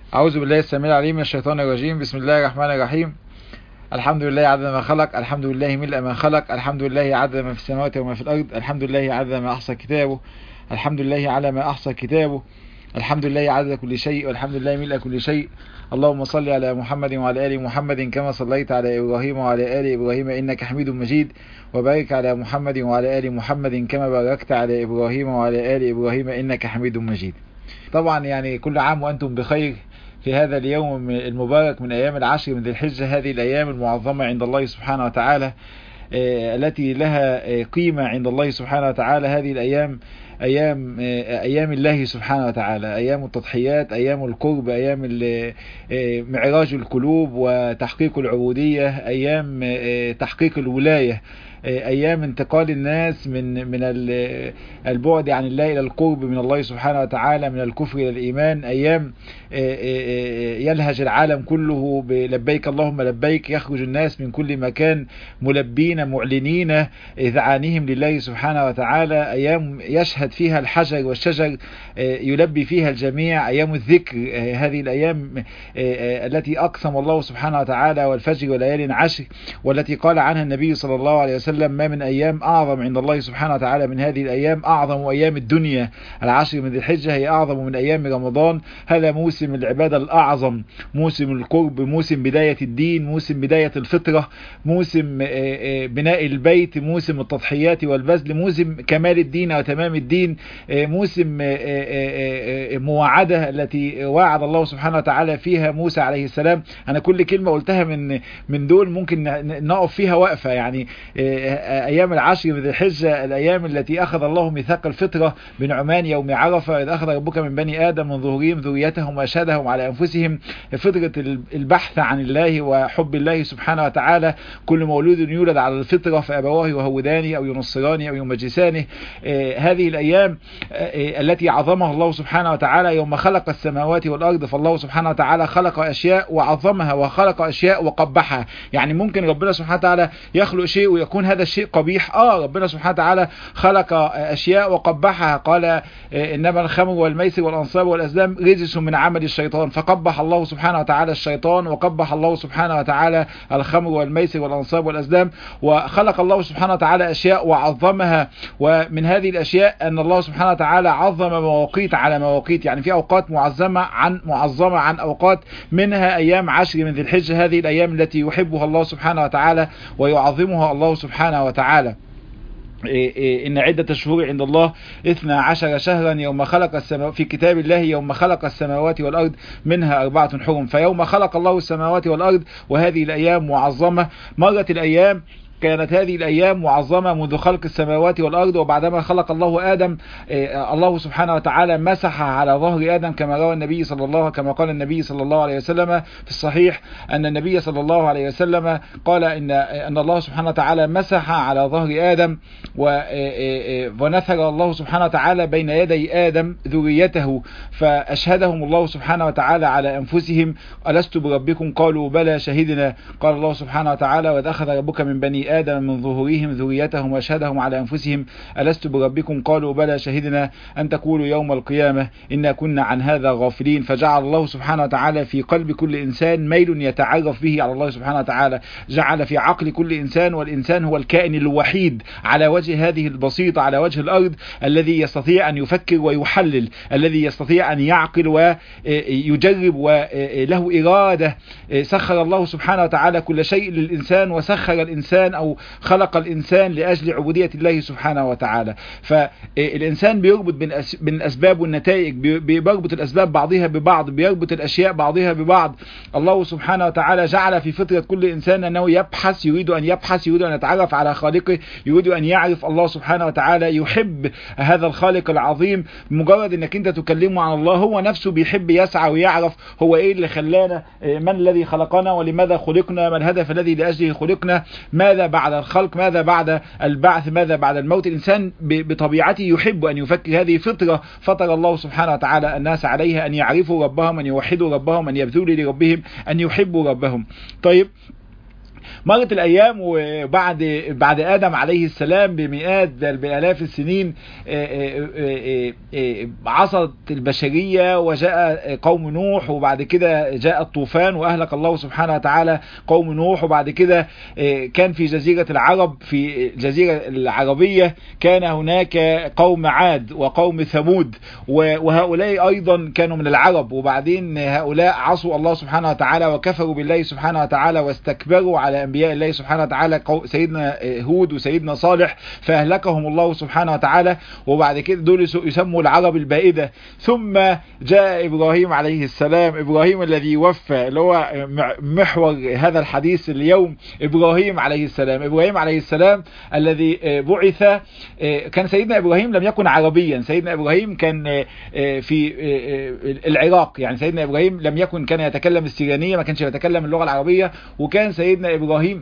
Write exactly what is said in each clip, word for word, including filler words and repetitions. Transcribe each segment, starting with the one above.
أعوذ بالله السميع العليم من الشيطان الرجيم. بسم الله الرحمن الرحيم. الحمد لله عدد ما خلق، الحمد لله ملء ما خلق، الحمد لله عدد ما في السماوات وما في الأرض، الحمد لله عدد ما أحصى كتابه، الحمد لله على ما أحصى كتابه، الحمد لله عدد كل شيء، والحمد لله ملء كل شيء. اللهم صل على محمد وعلى آل محمد كما صليت على إبراهيم وعلى آل إبراهيم إنك حميد مجيد، وبارك على محمد وعلى آل محمد كما باركت على إبراهيم وعلى آل إبراهيم إنك حميد مجيد. طبعا يعني كل عام وأنتم بخير في هذا اليوم المبارك من أيام العشر من ذي الحجة، هذه الأيام المعظمة عند الله سبحانه وتعالى التي لها قيمة عند الله سبحانه وتعالى. هذه الأيام أيام أيام الله سبحانه وتعالى، أيام التضحيات، أيام القرب، أيام معراج القلوب وتحقيق العبودية، أيام تحقيق الولاية، أيام انتقال الناس من من البعد عن الله إلى القرب من الله سبحانه وتعالى، من الكفر إلى الإيمان، أيام يلهج العالم كله بلبيك اللهم لبيك، يخرج الناس من كل مكان ملبين معلنين إذعانهم لله سبحانه وتعالى، أيام يشهد فيها الحجر والشجر يلبي فيها الجميع، أيام الذكر. هذه الأيام التي أقسم الله سبحانه وتعالى والفجر وليال عشر، والتي قال عنها النبي صلى الله عليه وسلم ما من أيام أعظم عند الله سبحانه وتعالى من هذه الأيام، أعظم أيام الدنيا العشر من ذي الحجة هي أعظم من أيام رمضان. هذا موسم العبادة الأعظم، موسم القرب، موسم بداية الدين، موسم بداية الفطرة، موسم بناء البيت، موسم التضحيات والبذل، موسم كمال الدين وتمام الدين، موسم مواعدة التي وعد الله سبحانه وتعالى فيها موسى عليه السلام. أنا كل كلمة قلتها من من دول ممكن نقف فيها وقفة. يعني أيام العشر من ذي الحجة الأيام التي أخذ الله ميثاق الفطرة بنعمان يوم عرفة، إذ أخذ ربك من بني آدم من ظهورهم ذريتهم وأشهدهم على أنفسهم، فطرة البحث عن الله وحب الله سبحانه وتعالى. كل مولود يولد على الفطرة فأبواه يهودانه أو ينصرانه أو يمجسانه. هذه الأيام التي عظمها الله سبحانه وتعالى يوم خلق السماوات والأرض، فالله سبحانه وتعالى خلق أشياء وعظمها وخلق أشياء وقبحها. يعني ممكن ربنا سبحانه وتعالى يخلق شيء ويكون هذا الشيء قبيح، آه ربنا سبحانه وتعالى خلق أشياء وقبحها، قال إنما الخمر والميسر والأنصاب والأزلام رجس من عمل الشيطان، فقبح الله سبحانه وتعالى الشيطان، وقبح الله سبحانه وتعالى الخمر والميسر والأنصاب والأزلام. وخلق الله سبحانه وتعالى أشياء وعظمها، ومن هذه الأشياء أن الله سبحانه وتعالى عظم مواقيت على مواقيت، يعني في أوقات معظمة عن معظمة عن أوقات، منها أيام عشر من ذي الحجة، هذه الأيام التي يحبها الله سبحانه وتعالى ويعظمها الله سبحانه وتعالى. إن عدة الشهور عند الله اثنا عشر شهرا يوم خلق السماوات في كتاب الله يوم خلق السماوات والأرض منها أربعة حرم، فيوم خلق الله السماوات والأرض وهذه الأيام معظمة. مرت الأيام، كانت هذه الأيام معظمة منذ خلق السماوات والأرض، وبعدما خلق الله آدم الله سبحانه وتعالى مسح على ظهر آدم كما روى النبي صلى الله كما قال النبي صلى الله عليه وسلم في الصحيح أن النبي صلى الله عليه وسلم قال إن أن الله سبحانه وتعالى مسح على ظهر آدم ونثر الله سبحانه وتعالى بين يدي آدم ذريته، فأشهدهم الله سبحانه وتعالى على أنفسهم ألست بربكم قالوا بلى شهدنا. قال الله سبحانه وتعالى وإذ أخذ ربك من بني آدم من ظهورهم ذريتهم وأشهدهم على أنفسهم ألست بربكم قالوا بلى شهدنا أن تقولوا يوم القيامة إنا كنا عن هذا غافلين. فجعل الله سبحانه وتعالى في قلب كل إنسان ميل يتعرف به على الله سبحانه وتعالى، جعل في عقل كل إنسان، والإنسان هو الكائن الوحيد على وجه هذه البسيطة على وجه الأرض الذي يستطيع أن يفكر ويحلل، الذي يستطيع أن يعقل ويجرب وله إرادة. سخر الله سبحانه وتعالى كل شيء للإنسان، وسخر الإنسان أو خلق الإنسان لأجل عبودية الله سبحانه وتعالى. فالإنسان بيربط بين الأسباب والنتائج، بيربط الأسباب بعضها ببعض، بيربط الأشياء بعضها ببعض. الله سبحانه وتعالى جعل في فطرة كل إنسان أنه يبحث، يريد أن يبحث، يريد أن يتعرف على خالقه، يريد أن يعرف الله سبحانه وتعالى، يحب هذا الخالق العظيم. مجرد أنك أنت تكلمه عن الله هو نفسه بيحب يسعى ويعرف هو إيه اللي خلانا، من الذي خلقنا ولماذا خلقنا، ما الهدف الذي لأجله خلقنا، ماذا بعد الخلق، ماذا بعد البعث، ماذا بعد الموت. الإنسان بطبيعته يحب أن يفكر، هذه فطرة فطر الله سبحانه وتعالى الناس عليها، أن يعرفوا ربهم، أن يوحدوا ربهم، أن يبذلوا لربهم، أن يحبوا ربهم. طيب مرت الايام وبعد بعد ادم عليه السلام بمئات بل بالاف السنين عصت البشرية وجاء قوم نوح، وبعد كده جاء الطوفان واهلك الله سبحانه وتعالى قوم نوح، وبعد كده كان في جزيرة العرب في الجزيرة العربية كان هناك قوم عاد وقوم ثمود، وهؤلاء ايضا كانوا من العرب، وبعدين هؤلاء عصوا الله سبحانه وتعالى وكفروا بالله سبحانه وتعالى واستكبروا على انبياء الله سبحانه وتعالى سيدنا هود وسيدنا صالح فاهلكهم الله سبحانه وتعالى، وبعد كده دول يسموا العرب البائدة. ثم جاء ابراهيم عليه السلام، ابراهيم الذي وفى اللي هو محور هذا الحديث اليوم، ابراهيم عليه السلام ابراهيم عليه السلام الذي بعث. كان سيدنا ابراهيم لم يكن عربيا، سيدنا ابراهيم كان في العراق، يعني سيدنا ابراهيم لم يكن كان يتكلم السيرانية، ما كانش يتكلم اللغة العربية، وكان سيدنا ابراهيم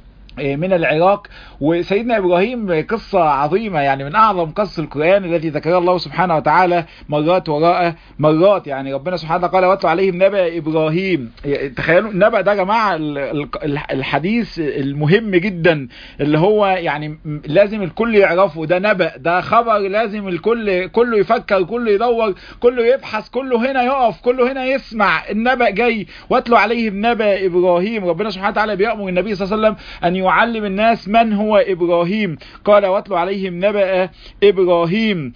من العراق. وسيدنا ابراهيم قصة عظيمة، يعني من اعظم قصص القرآن الذي ذكرها الله سبحانه وتعالى مرات وراء مرات. يعني ربنا سبحانه وتعالى قال واتلو عليهم نبأ ابراهيم. تخيلوا النبأ ده يا جماعة الحديث المهم جدا اللي هو يعني لازم الكل يعرفه، ده نبأ، ده خبر لازم الكل كله يفكر، كله يدور، كله يبحث، كله هنا يقف، كله هنا يسمع النبأ جاي. واتلو عليهم نبأ ابراهيم. ربنا سبحانه وتعالى بيأمر النبي صلى الله عليه وسلم ان يعلم الناس من هو إبراهيم. قال واتلو عليهم نبأ إبراهيم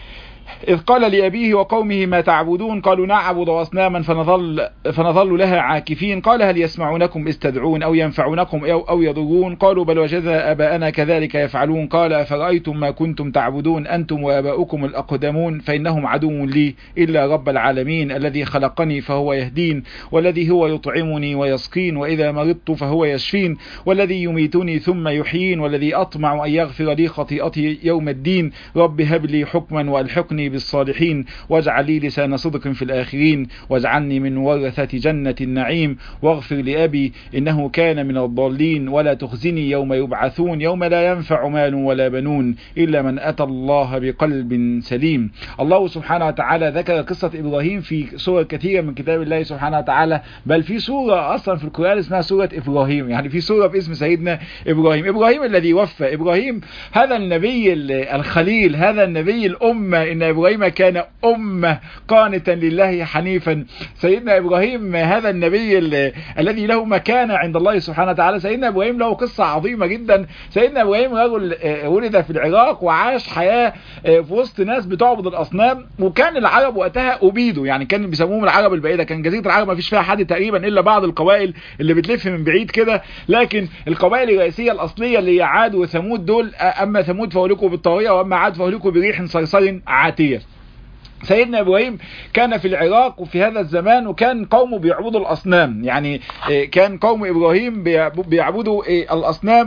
إذ قال لأبيه وقومه ما تعبدون قالوا نعبد أصناما فنظل, فنظل لها عاكفين. قال هل يسمعونكم إذ تدعون أو ينفعونكم أو, أو يضرون قالوا بل وجدنا آباءنا كذلك يفعلون. قال أفرأيتم ما كنتم تعبدون أنتم وآباؤكم الأقدمون فإنهم عدو لي إلا رب العالمين الذي خلقني فهو يهدين والذي هو يطعمني ويسقين وإذا مرضت فهو يشفين والذي يميتني ثم يحيين والذي أطمع أن يغفر لي خطيئتي يوم الدين رب هب لي حكما وألحقني بالصالحين واجعل لي لسان صدق في الآخرين واجعلني من ورثة جنة النعيم واغفر لأبي إنه كان من الضالين ولا تخزني يوم يبعثون يوم لا ينفع مال ولا بنون إلا من أتى الله بقلب سليم. الله سبحانه وتعالى ذكر قصة إبراهيم في سورة كثيرة من كتاب الله سبحانه وتعالى، بل في سورة أصلا في القرآن اسمها سورة إبراهيم، يعني في سورة باسم سيدنا إبراهيم. إبراهيم الذي وفى. إبراهيم هذا النبي الخليل، هذا النبي الأمة، إن إبراهيم كان أمة قانتا لله حنيفا. سيدنا إبراهيم هذا النبي الذي له مكانة عند الله سبحانه وتعالى. سيدنا إبراهيم له قصة عظيمة جدا. سيدنا إبراهيم رجل ولد في العراق وعاش حياة في وسط ناس بتعبد الأصنام، وكان العرب وقتها أبيدوا، يعني كان بيسموهم العرب البعيدة. كان جزيرة العرب ما فيش فيها حد تقريبا إلا بعض القبائل اللي بتلف من بعيد كده، لكن القبائل الرئيسية الأصلية اللي هي عاد وثمود دول، أما ثمود فأهلكوا بالطاغية وأما عاد فأهلكوا بريح صرصر عاتية. سيدنا إبراهيم كان في العراق وفي هذا الزمان، وكان قومه بيعبدوا الأصنام، يعني كان قوم إبراهيم بيعبدوا الأصنام.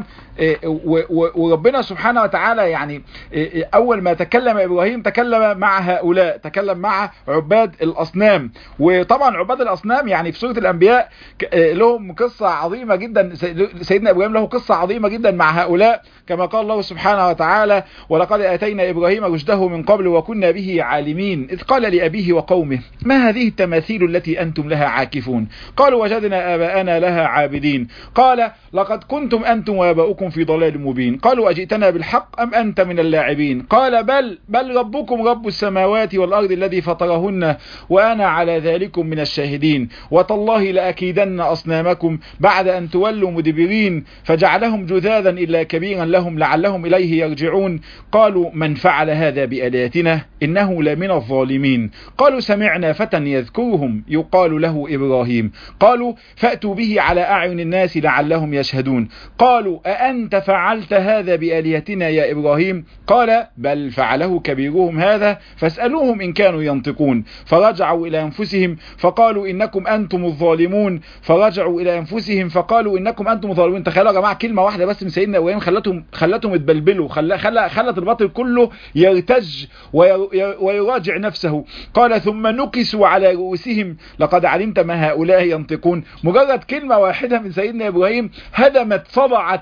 وربنا سبحانه وتعالى يعني أول ما تكلم إبراهيم تكلم مع هؤلاء، تكلم مع عباد الأصنام. وطبعا عباد الأصنام يعني في سورة الأنبياء لهم قصة عظيمة جدا. سيدنا إبراهيم له قصة عظيمة جدا مع هؤلاء، كما قال الله سبحانه وتعالى ولقد آتينا إبراهيم رشده من قبل وكنا به عالمين إذ قال لأبيه وقومه ما هذه التماثيل التي أنتم لها عاكفون قالوا وجدنا آباءنا لها عابدين قال لقد كنتم أنتم وآباؤكم في ضلال مبين قالوا أجئتنا بالحق أم أنت من اللاعبين قال بل بل ربكم رب السماوات والأرض الذي فطرهن وأنا على ذلكم من الشاهدين وتالله لأكيدن أصنامكم بعد أن تولوا مدبرين فجعلهم جذاذا إلا كبيرا لهم لعلهم إليه يرجعون قالوا من فعل هذا بآلهتنا إنه لمن الظالمين قالوا سمعنا فتى يذكرهم يقال له إبراهيم قالوا فأتوا به على أعين الناس لعلهم يشهدون قالوا أأنت فعلت هذا بآلهتنا يا إبراهيم قال بل فعله كبيرهم هذا فاسألوهم إن كانوا ينطقون فرجعوا إلى أنفسهم فقالوا إنكم أنتم الظالمون فرجعوا إلى أنفسهم فقالوا إنكم أنتم الظالمون. تخيلوا يا جماعة كلمة واحدة بس من سيدنا إبراهيم خلتهم خلتهم يتبلبلوا، خل خل خلت الباطل كله يرتج ويراجع نفسه. قال ثم نكسوا على رؤوسهم لقد علمت ما هؤلاء ينطقون. مجرد كلمة واحدة من سيدنا إبراهيم هدمت صدعت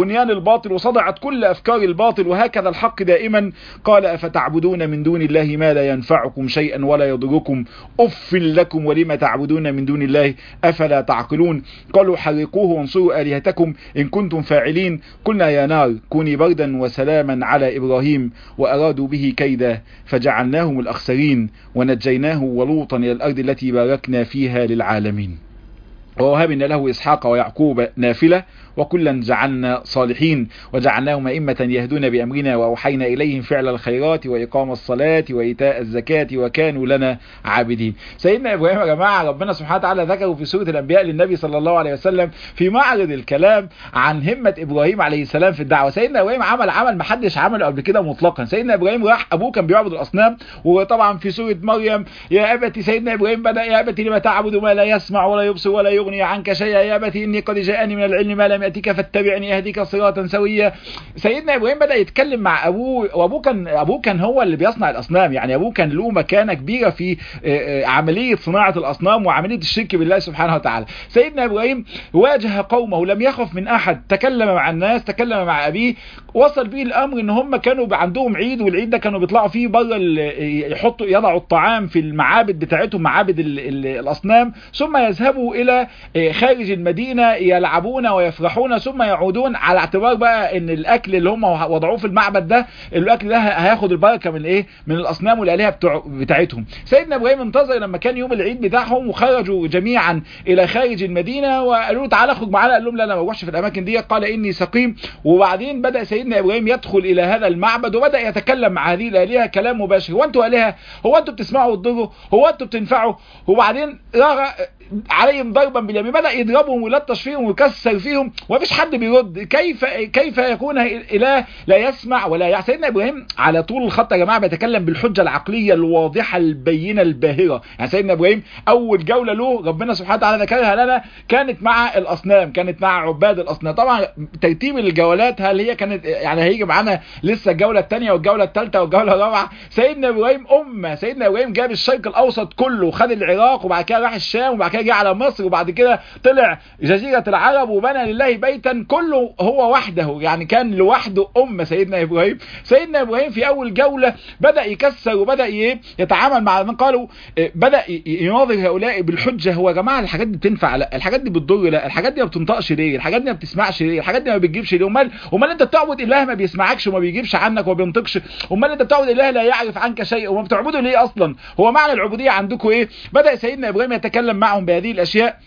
بنيان الباطل وصدعت كل أفكار الباطل، وهكذا الحق دائما. قال أفتعبدون من دون الله ما لا ينفعكم شيئا ولا يضركم أف لكم ولما تعبدون من دون الله أفلا تعقلون. قالوا حرقوه وانصروا آلهتكم إن كنتم فاعلين. قلنا يا نار كوني بردا وسلاما على إبراهيم وأرادوا به كيدا فجعلناهم الأخسرين ونجيناه ولوطا إلى الأرض التي باركنا فيها للعالمين. ووهبنا له إسحاق ويعقوب نافلة وكلا جعلنا صالحين وجعلناهم أئمة يهدون بأمرنا وأوحينا إليهم فعل الخيرات وإقام الصلاة وإيتاء الزكاة وكانوا لنا عابدين. سيدنا إبراهيم يا جماعة ربنا سبحانه وتعالى ذكره في سورة الأنبياء للنبي صلى الله عليه وسلم في معرض الكلام عن همة إبراهيم عليه السلام في الدعوة. سيدنا إبراهيم عمل عمل محدش عمله قبل كده مطلقا. سيدنا إبراهيم راح أبوه كان بيعبد الأصنام، وطبعا في سورة مريم يا أبتي سيدنا إبراهيم بدأ يا أبتي لما تعبد ما لا يسمع ولا يبصر ولا يغني عنك شيئا يا أبتي إني قد جاءني من العلم ما لم يأتك فاتبعني أهديك صراطا سويا. سيدنا إبراهيم بدأ يتكلم مع أبوه، وأبوه كان أبوه كان هو اللي بيصنع الأصنام، يعني أبوه كان له مكانة كبيرة في عملية صناعة الأصنام وعملية الشرك بالله سبحانه وتعالى. سيدنا إبراهيم واجه قومه لم يخف من أحد، تكلم مع الناس، تكلم مع أبيه، وصل به الأمر إن هم كانوا عندهم عيد، والعيد ده كانوا بيطلعوا فيه بره يحطوا يضعوا الطعام في المعابد بتاعتهم معابد ال ال الأصنام، ثم يذهبوا إلى خارج المدينة يلعبون ويفرحون، ثم يعودون على اعتبار بقى ان الاكل اللي هم وضعوه في المعبد ده الاكل ده هياخد البركه من ايه من الاصنام والالهه بتوع بتاعتهم. سيدنا ابراهيم انتظر لما كان يوم العيد بتاعهم وخرجوا جميعا الى خارج المدينه وقالوا له تعالى اخرج معانا، قال لهم لا انا ما بروحش في الاماكن دي، قال اني سقيم. وبعدين بدا سيدنا ابراهيم يدخل الى هذا المعبد وبدا يتكلم مع هذه الالهه كلام مباشر. هو انتوا الهه؟ هو انتوا بتسمعوا وتضروا؟ هو انتوا بتنفعوا؟ وبعدين عليهم ضربا باليمين، بدأ يضربهم ويلطش فيهم ويكسر فيهم ومفيش حد بيرد. كيف كيف يكون إله لا يسمع ولا يعي؟ سيدنا إبراهيم على طول الخط يا جماعة بيتكلم بالحجة العقلية الواضحة البينة الباهرة. يعني سيدنا إبراهيم أول جولة له ربنا سبحانه وتعالى ذكرها لنا كانت مع الأصنام، كانت مع عباد الأصنام. طبعا ترتيب الجولات هل هي كانت يعني هيجي معانا لسه الجولة الثانية والجولة الثالثة والجولة الرابعة. سيدنا إبراهيم أمة، سيدنا إبراهيم جاب الشرق الأوسط كله، خد العراق وبعد كده راح الشام وبعد كده جه على مصر وبعد كده طلع جزيرة العرب وبنى لله بيتا، كله هو وحده، يعني كان لوحده أمة سيدنا إبراهيم. سيدنا إبراهيم في أول جولة بدأ يكسر وبدأ يتعامل مع من قالوا، بدأ يناظر هؤلاء بالحجة. هو يا جماعة الحاجات دي بتنفع؟ لا. الحاجات دي بتضر؟ لا. الحاجات دي ما بتنطقش ليه؟ الحاجات دي ما بتسمعش ليه؟ الحاجات دي ما بتجيبش ليه؟ امال امال انت بتعبد اله ما بيسمعكش وما بيجيبش عنك وما بينطقش؟ امال انت بتعبد اله لا يعرف عنك شيء وما بتعبده ليه اصلا؟ هو معنى العبودية عندكم ايه؟ بدأ سيدنا إبراهيم يتكلم معهم بهذه الأشياء.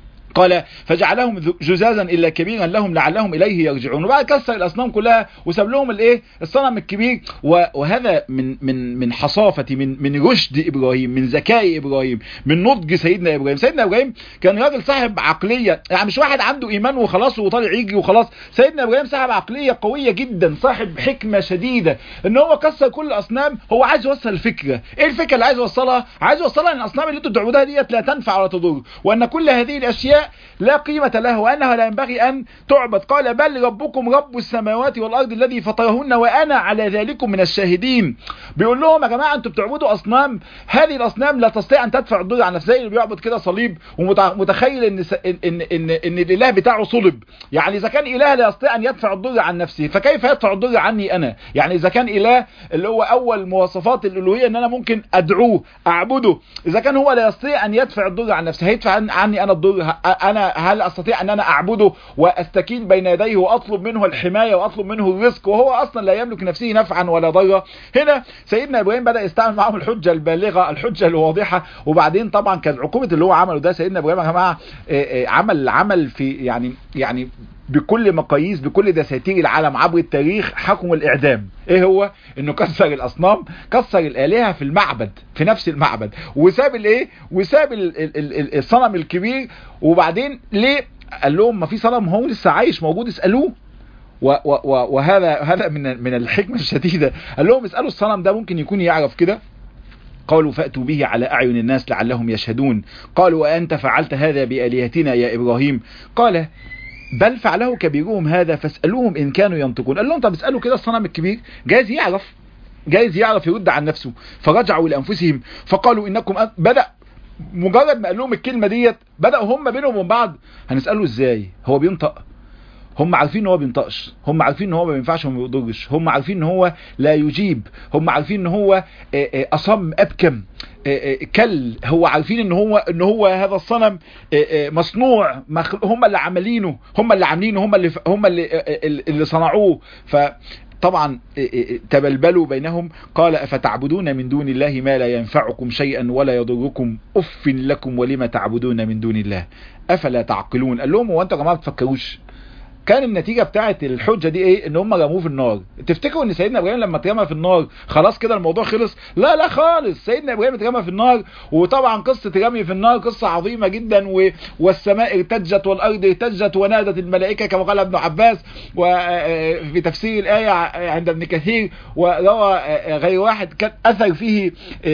قال فجعلهم جزازا الا كبيرا لهم لعلهم اليه يرجعون. وبعد كسر الاصنام كلها وساب لهم الايه الصنم الكبير. وهذا من من من حصافه من من رشد ابراهيم، من ذكاء ابراهيم، من نضج سيدنا ابراهيم. سيدنا ابراهيم كان راجل صاحب عقليه، يعني مش واحد عنده ايمان وخلاص وطالع يجري وخلاص. سيدنا ابراهيم صاحب عقليه قويه جدا، صاحب حكمه شديده، ان هو كسر كل الاصنام. هو عايز يوصل الفكره. ايه الفكره اللي عايز يوصلها؟ عايز يوصلها ان الاصنام اللي انتوا بتعبدوها ديت لا تنفع ولا تضر، وان كل هذه الاشياء لا قيمة له وأنها لا ينبغي أن تعبد. قال بل ربكم رب السماوات والأرض الذي فطرهن وأنا على ذلك من الشاهدين. بيقول لهم يا جماعة أنتوا بتعبدوا أصنام، هذه الأصنام لا تستطيع أن تدفع الضر عن نفسها. اللي بيعبد كده صليب ومتخيل إن إن إن إن, إن الإله بتاعه صلب، يعني إذا كان إله لا يستطيع أن يدفع الضر عن نفسه فكيف يدفع الضر عني أنا؟ يعني إذا كان إله اللي هو أول مواصفات الألوهية إن أنا ممكن أدعوه أعبده، إذا كان هو لا يستطيع أن يدفع الضر عن نفسه هيدفع عني أنا الضر؟ أنا هل أستطيع أن أنا أعبده وأستكين بين يديه وأطلب منه الحماية وأطلب منه الرزق وهو أصلا لا يملك نفسه نفعا ولا ضرا؟ هنا سيدنا إبراهيم بدأ يستعمل معهم الحجة البالغة، الحجة الواضحة. وبعدين طبعا كان عقوبة اللي هو عمله ده سيدنا إبراهيم يا جماعة عمل عمل في يعني يعني بكل مقاييس بكل دساتير العالم عبر التاريخ حكم الإعدام. ايه هو؟ انه كسر الاصنام، كسر الالهه في المعبد، في نفس المعبد، وساب الايه وساب الصنم الكبير. وبعدين ليه؟ قال لهم ما في صنم هو لسه عايش موجود اسالوه. وهذا هذا من من الحكمه الشديده. قال لهم اسالوا الصنم ده ممكن يكون يعرف كده. قالوا فأتوا به على أعين الناس لعلهم يشهدون. قالوا وأنت فعلت هذا بآلهتنا يا إبراهيم؟ قال بل فعله كبيرهم هذا فاسألوهم إن كانوا ينطقون. قال لهم طب اسألوا كده الصنم الكبير، جايز يعرف، جايز يعرف يرد عن نفسه. فرجعوا إلى أنفسهم فقالوا إنكم أ... بدأ مجرد ما قال لهم الكلمة ديت بدأوا هم بينهم وبين بعض هنسأله إزاي؟ هو بينطق؟ هم عارفين ان هو بينطقش، هم عارفين ان هو ما بينفعش وما بيقدرش، هم عارفين ان هو لا يجيب، هم عارفين ان هو اصم ابكم كل، هو عارفين ان هو ان هو هذا الصنم مصنوع، هم اللي عاملينه، هم اللي عاملينه، هم اللي هم اللي اللي صنعوه. ف طبعا تبلبلوا بينهم. قال أفتعبدون من دون الله ما لا ينفعكم شيئا ولا يضركم أف لكم ولما تعبدون من دون الله أفلا تعقلون. قال لهم هو انتوا يا جماعه بتفكروش؟ كان النتيجة بتاعت الحجة دي ايه؟ ان هم رموه في النار. تفتكروا ان سيدنا ابراهيم لما اترمى في النار خلاص كده الموضوع خلص؟ لا لا خالص. سيدنا ابراهيم اترمى في النار، وطبعا قصة رمي في النار قصة عظيمة جدا، و... والسماء ارتجت والارض ارتجت ونادت الملائكة كما قال ابن عباس، وفي تفسير الآية عند ابن كثير وروى غير واحد كان اثر فيه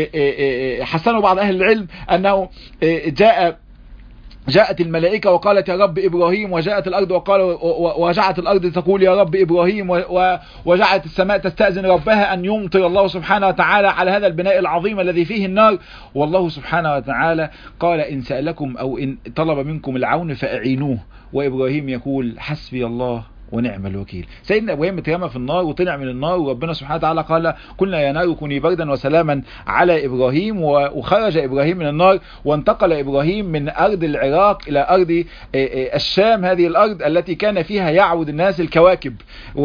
حسنه بعض اهل العلم انه جاء جاءت الملائكة وقالت يا رب إبراهيم، وجاءت الأرض وقال وجعت الأرض تقول يا رب إبراهيم، وجعت السماء تستأذن ربها أن يمطر الله سبحانه وتعالى على هذا البناء العظيم الذي فيه النار. والله سبحانه وتعالى قال إن سألكم أو إن طلب منكم العون فأعينوه، وإبراهيم يقول حسبي الله ونعم الوكيل. سيدنا ابراهيم اترمى في النار وطلع من النار، وربنا سبحانه وتعالى قال قلنا يا نار كوني بردا وسلاما على ابراهيم، وخرج ابراهيم من النار، وانتقل ابراهيم من ارض العراق الى ارض الشام، هذه الارض التي كان فيها يعبد الناس الكواكب.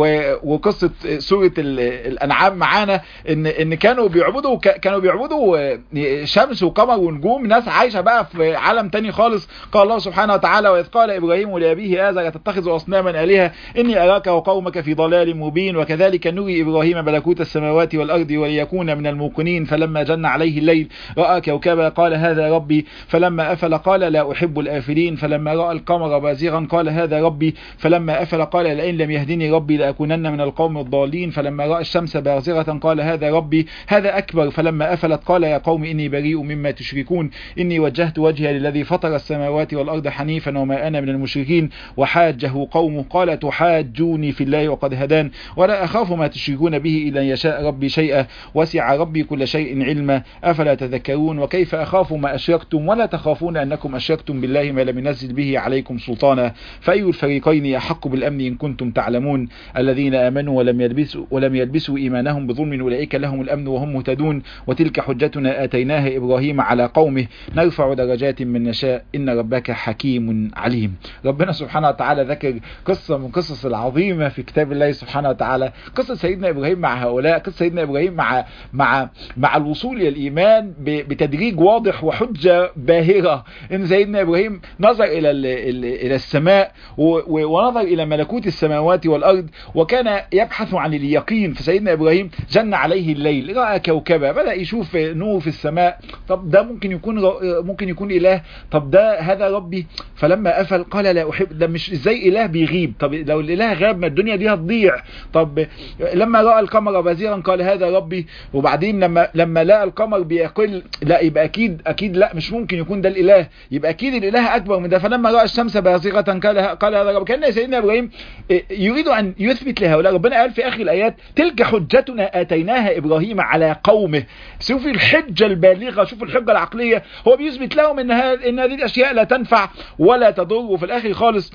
وقصة سورة الانعام معانا ان ان كانوا بيعبدوا كانوا بيعبدوا شمس وقمر ونجوم، ناس عايشة بقى في عالم تاني خالص. قال الله سبحانه وتعالى واذ قال ابراهيم لابيه آزر تتخذ اصناما آلهة إني أراك وقومك في ضلال مبين وكذلك نري إبراهيم ملكوت السماوات والأرض وليكون من الموقنين فلما جن عليه الليل رأى كوكبا قال هذا ربي فلما أفل قال لا أحب الآفلين فلما رأى القمر بازغا قال هذا ربي فلما أفل قال لئن لم يهدني ربي لأكونن من القوم الضالين فلما رأى الشمس بازغة قال هذا ربي هذا أكبر فلما أفلت قال يا قوم إني بريء مما تشركون إني وجهت وجهي للذي فطر السماوات والأرض حنيفا وما أنا من المشركين وحاجه قومه قال تحاجوني في الله وقد هدان ولا أخاف ما تشركون به إلا يشاء ربي شيئا وسع ربي كل شيء علما أفلا تذكرون وكيف أخاف ما أشركتم ولا تخافون أنكم أشركتم بالله ما لم ينزل به عليكم سلطانا فأي الفريقين أحق بالأمن إن كنتم تعلمون الذين آمنوا ولم يلبسوا ولم يلبسوا إيمانهم بظلم أولئك لهم الأمن وهم مهتدون وتلك حجتنا آتيناها إبراهيم على قومه نرفع درجات من نشاء إن ربك حكيم عليم. ربنا سبحانه وتعالى ذكر قصة من قصص العظيمة في كتاب الله سبحانه وتعالى، قصة سيدنا إبراهيم مع هؤلاء، قصة سيدنا إبراهيم مع مع مع الوصول إلى الإيمان بتدريج واضح وحجة باهرة. إن سيدنا إبراهيم نظر إلى إلى السماء ونظر إلى ملكوت السماوات والأرض وكان يبحث عن اليقين. فسيدنا إبراهيم جن عليه الليل رأى كوكبا، بدأ يشوف نور في السماء، طب ده ممكن يكون ممكن يكون إله، طب ده هذا ربي. فلما أفل قال لا أحب، ده مش إزاي إله بيغيب، طب لو الإله غاب ما الدنيا دي هتضيع. طب لما رأى القمر بازغا قال هذا ربي، وبعدين لما لما لقى القمر بيقل لا يبقى اكيد اكيد لا مش ممكن يكون ده الاله، يبقى اكيد الاله اكبر من ده. فلما رأى الشمس بازغة قال قال هذا ربي. كان سيدنا ابراهيم يريد ان يثبت لهؤلاء. ربنا قال في اخر الايات تلك حجتنا اتيناها ابراهيم على قومه. شوفوا الحجه البالغه، شوفوا الحجه العقليه، هو بيثبت لهم ان ان هذه الاشياء لا تنفع ولا تضر. وفي الاخر خالص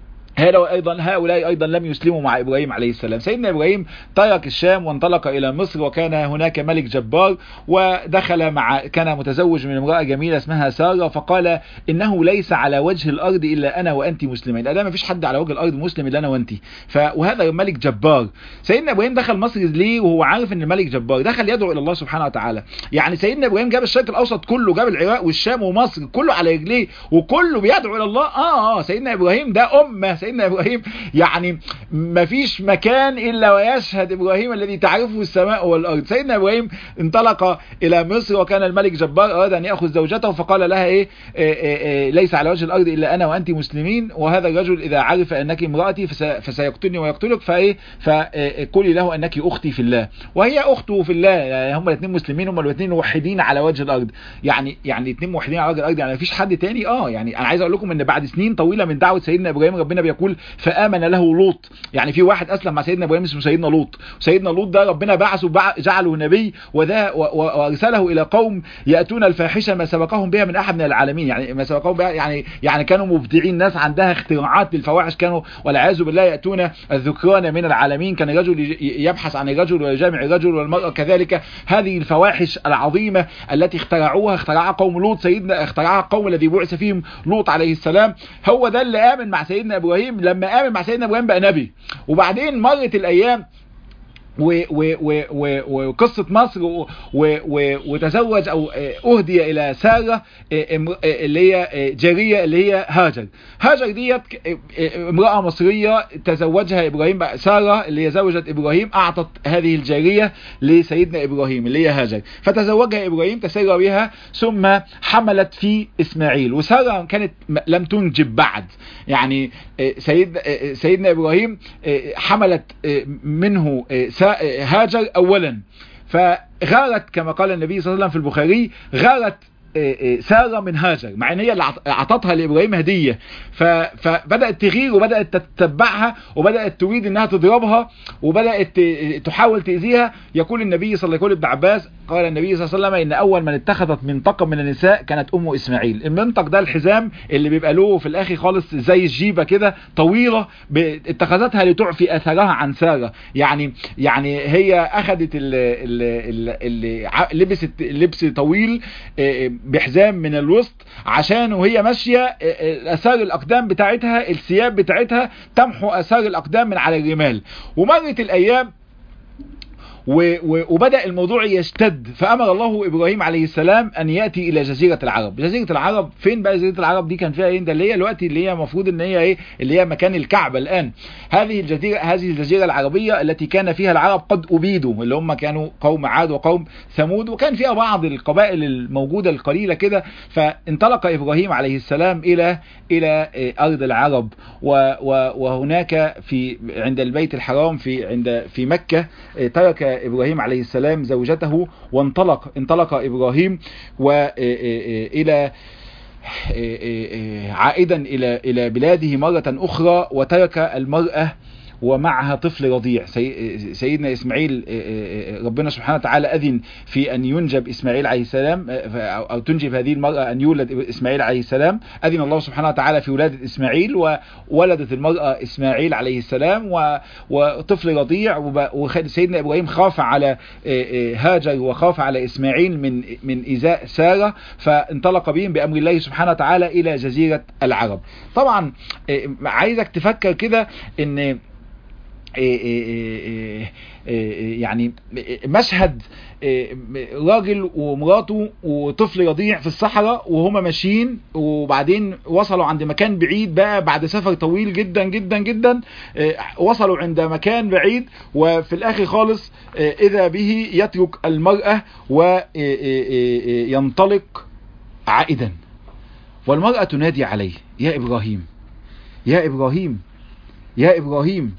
هؤلاء أيضا هؤلاء أيضا لم يسلموا مع إبراهيم عليه السلام. سيدنا إبراهيم ترك الشام وانطلق إلى مصر، وكان هناك ملك جبار ودخل مع كان متزوج من امرأة جميلة اسمها سارة، فقال إنه ليس على وجه الأرض إلا أنا وأنت مسلمين. لا ما فيش حد على وجه الأرض مسلم إلا أنا وأنت. ف وهذا ملك جبار. سيدنا إبراهيم دخل مصر ليه وهو عارف إن الملك جبار؟ دخل يدعو إلى الله سبحانه وتعالى. يعني سيدنا إبراهيم جاب الشرق الأوسط كله، جاب العراق والشام ومصر كله على رجليه وكله بيدعو إلى الله. آه آه سيدنا إبراهيم ده أمة. سيدنا إبراهيم يعني ما فيش مكان إلا ويشهد إبراهيم الذي تعرفه السماء والأرض. سيدنا إبراهيم انطلق إلى مصر وكان الملك جبار أراد أن يأخذ زوجته، فقال لها إيه, إيه, إيه, إيه ليس على وجه الأرض إلا أنا وأنت مسلمين، وهذا الرجل إذا عرف أنك امرأتي فسيقتلني ويقتلك، فإيه فقولي له أنك أختي في الله وهي أخته في الله. يعني هم الاثنين مسلمين، هم الاثنين موحدين على وجه الأرض. يعني يعني اثنين موحدين على وجه الأرض، يعني ما فيش حد تاني. آه يعني أنا عايز أقول لكم إن بعد سنين طويلة من دعوة سيدنا إبراهيم ربنا يقول فآمن له لوط، يعني في واحد أسلم مع سيدنا إبراهيم اسمه سيدنا لوط، وسيدنا لوط ده ربنا بعثه جعله نبي وذا وارسله الى قوم ياتون الفاحشه ما سبقهم بها من احد من العالمين، يعني ما سبقهم بها يعني يعني كانوا مبدعين، ناس عندها اختراعات للفواحش، كانوا والعياذ بالله ياتون الذكران من العالمين، كان الرجل يبحث عن الرجل ويجامع الرجل والمراه كذلك. هذه الفواحش العظيمه التي اخترعوها اخترعها قوم لوط، سيدنا اخترعها القوم الذي بعث فيهم لوط عليه السلام. هو ده اللي آمن مع سيدنا ابراهيم، لما آمن مع سيدنا ابراهيم بقى نبي. وبعدين مرت الايام وقصة مصر وتزوج او اهدي الى سارة اللي هي جارية اللي هي هاجر. هاجر ديت امرأة مصرية تزوجها ابراهيم، سارة اللي هي زوجة ابراهيم اعطت هذه الجارية لسيدنا ابراهيم اللي هي هاجر، فتزوجها ابراهيم تسرى بها ثم حملت في اسماعيل. وسارة كانت لم تنجب بعد، يعني سيد سيدنا ابراهيم حملت منه هاجر اولا، فغارت كما قال النبي صلى الله عليه وسلم في البخاري غارت سارة من هاجر، مع ان هي اللي اعطتها لابراهيم هدية، فبدأت تغير وبدأت تتبعها وبدأت تريد انها تضربها وبدأت تحاول تأذيها. يقول النبي صلى الله عليه وسلم ابن عباس قال النبي صلى الله عليه وسلم ان اول من اتخذت منطقة من النساء كانت ام اسماعيل. المنطق ده الحزام اللي بيبقى له في الاخر خالص زي الجيبة كده طويلة، اتخذتها لتعفي اثرها عن سارة، يعني يعني هي اخذت اللي لبست لبس طويل بحزام من الوسط عشان وهي ماشية اثار الاقدام بتاعتها، الثياب بتاعتها تمحو اثار الاقدام من على الرمال. ومرت الايام وبدأ الموضوع يشتد، فأمر الله إبراهيم عليه السلام أن يأتي إلى جزيرة العرب. جزيرة العرب فين بقى؟ جزيرة العرب دي كان فيها إيه؟ ده اللي هي الوقت اللي هي مفروض إن هي إيه، اللي هي مكان الكعبة الآن. هذه الجزيرة هذه الجزيرة العربية التي كان فيها العرب قد أبيدوا، اللي هم كانوا قوم عاد وقوم ثمود، وكان فيها بعض القبائل الموجودة القليلة كده. فانطلق إبراهيم عليه السلام إلى إلى أرض العرب، وهناك في عند البيت الحرام في عند في مكة ترك إبراهيم عليه السلام زوجته وانطلق انطلق إبراهيم وإلى عائدا إلى إلى بلاده مرة أخرى، وترك المرأة ومعها طفل رضيع. سيدنا إسماعيل ربنا سبحانه وتعالى أذن في أن ينجب إسماعيل عليه السلام، أو تنجب هذه المرأة أن يولد إسماعيل عليه السلام. أذن الله سبحانه وتعالى في ولادة إسماعيل، وولدت المرأة إسماعيل عليه السلام وطفل رضيع. وسيدنا إبراهيم خاف على هاجر وخاف على إسماعيل من من إيذاء سارة، فانطلق بهم بأمر الله سبحانه وتعالى إلى جزيرة العرب. طبعا عايزك تفكر كده إن يعني مشهد راجل ومراته وطفل رضيع في الصحراء وهما ماشيين، وبعدين وصلوا عند مكان بعيد بقى بعد سفر طويل جدا جدا جدا، وصلوا عند مكان بعيد، وفي الاخر خالص اذا به يترك المرأة وينطلق عائدا، والمرأة تنادي عليه يا إبراهيم يا إبراهيم يا إبراهيم.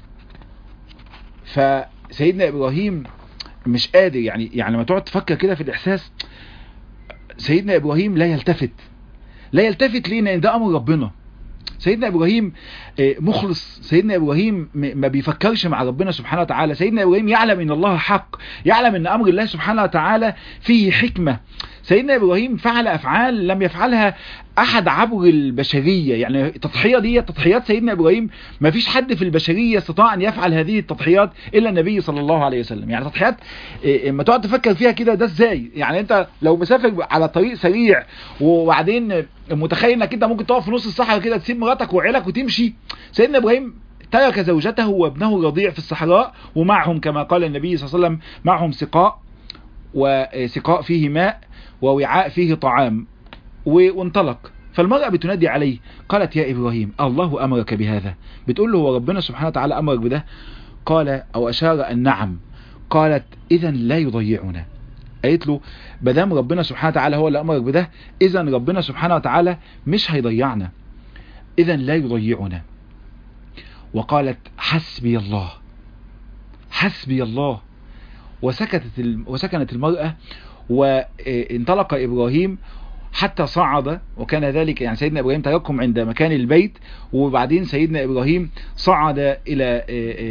فسيدنا إبراهيم مش قادر، يعني يعني لما تقعد تفكر كده في الإحساس، سيدنا إبراهيم لا يلتفت لا يلتفت ليه؟ لأن ده أمر ربنا. سيدنا إبراهيم مخلص، سيدنا إبراهيم ما بيفكرش مع ربنا سبحانه وتعالى. سيدنا إبراهيم يعلم إن الله حق، يعلم إن أمر الله سبحانه وتعالى فيه حكمة. سيدنا إبراهيم فعل أفعال لم يفعلها أحد عبر البشرية، يعني التضحية دي تضحيات سيدنا إبراهيم ما فيش حد في البشرية استطاع أن يفعل هذه التضحيات إلا النبي صلى الله عليه وسلم. يعني تضحيات لما تقعد تفكر فيها كده، ده إزاي؟ يعني أنت لو مسافر على طريق سريع وبعدين متخيل أنك أنت ممكن تقف في نص الصحراء كده تسيب مراتك وعيالك وتمشي. سيدنا إبراهيم ترك زوجته وابنه الرضيع في الصحراء، ومعهم كما قال النبي صلى الله عليه وسلم معهم سقاء، وسقاء فيه ماء ووعاء فيه طعام، وانطلق. فالمرأة بتنادي عليه قالت يا إبراهيم الله أمرك بهذا؟ بتقول له هو ربنا سبحانه وتعالى أمرك بده؟ قال أو أشار أن نعم. قالت إذن لا يضيعنا. قالت له بدام ربنا سبحانه وتعالى هو اللي أمرك بده، إذن ربنا سبحانه وتعالى مش هيضيعنا، إذن لا يضيعنا. وقالت حسبي الله حسبي الله. وسكتت وسكنت المرأة، وانطلق إبراهيم حتى صعد، وكان ذلك يعني سيدنا إبراهيم تركهم عند مكان البيت، وبعدين سيدنا إبراهيم صعد إلى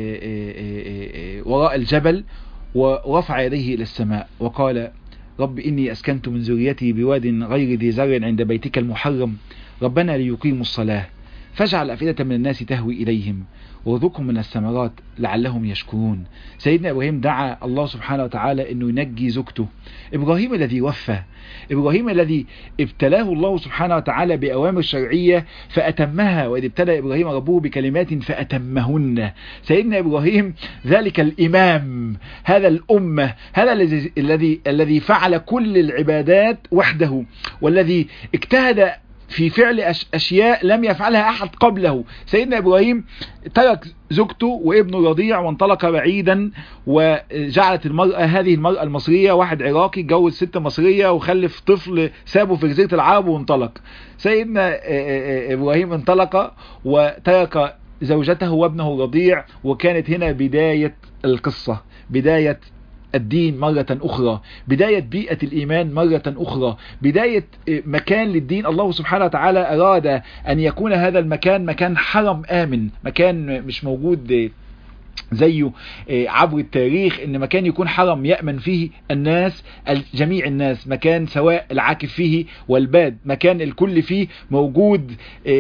وراء الجبل ورفع يديه إلى السماء وقال رب إني أسكنت من ذريتي بواد غير ذي زرع عند بيتك المحرم ربنا ليقيموا الصلاة فاجعل أفئدة من الناس تهوي إليهم وارزقهم من الثمرات لعلهم يشكرون. سيدنا إبراهيم دعا الله سبحانه وتعالى أنه ينجي زوجته. إبراهيم الذي وفى، إبراهيم الذي ابتلاه الله سبحانه وتعالى بأوامر شرعية فأتمها، وإذ ابتلى إبراهيم ربه بكلمات فأتمهن. سيدنا إبراهيم ذلك الإمام، هذا الأمة، هذا الذي الذي الذي فعل كل العبادات وحده، والذي اجتهد في فعل أشياء لم يفعلها أحد قبله. سيدنا إبراهيم ترك زوجته وابنه رضيع وانطلق بعيدا، وجعلت المرأة هذه المرأة المصرية، واحد عراقي جوز ست مصرية وخلف طفل سابه في جزيرة العرب وانطلق. سيدنا إبراهيم انطلق وترك زوجته وابنه رضيع، وكانت هنا بداية القصة، بداية الدين مرة أخرى، بداية بيئة الإيمان مرة أخرى، بداية مكان للدين. الله سبحانه وتعالى أراد أن يكون هذا المكان مكان حرم آمن، مكان مش موجود زيه عبر التاريخ، ان مكان يكون حرم يأمن فيه الناس، جميع الناس، مكان سواء العاكف فيه والباد، مكان الكل فيه موجود،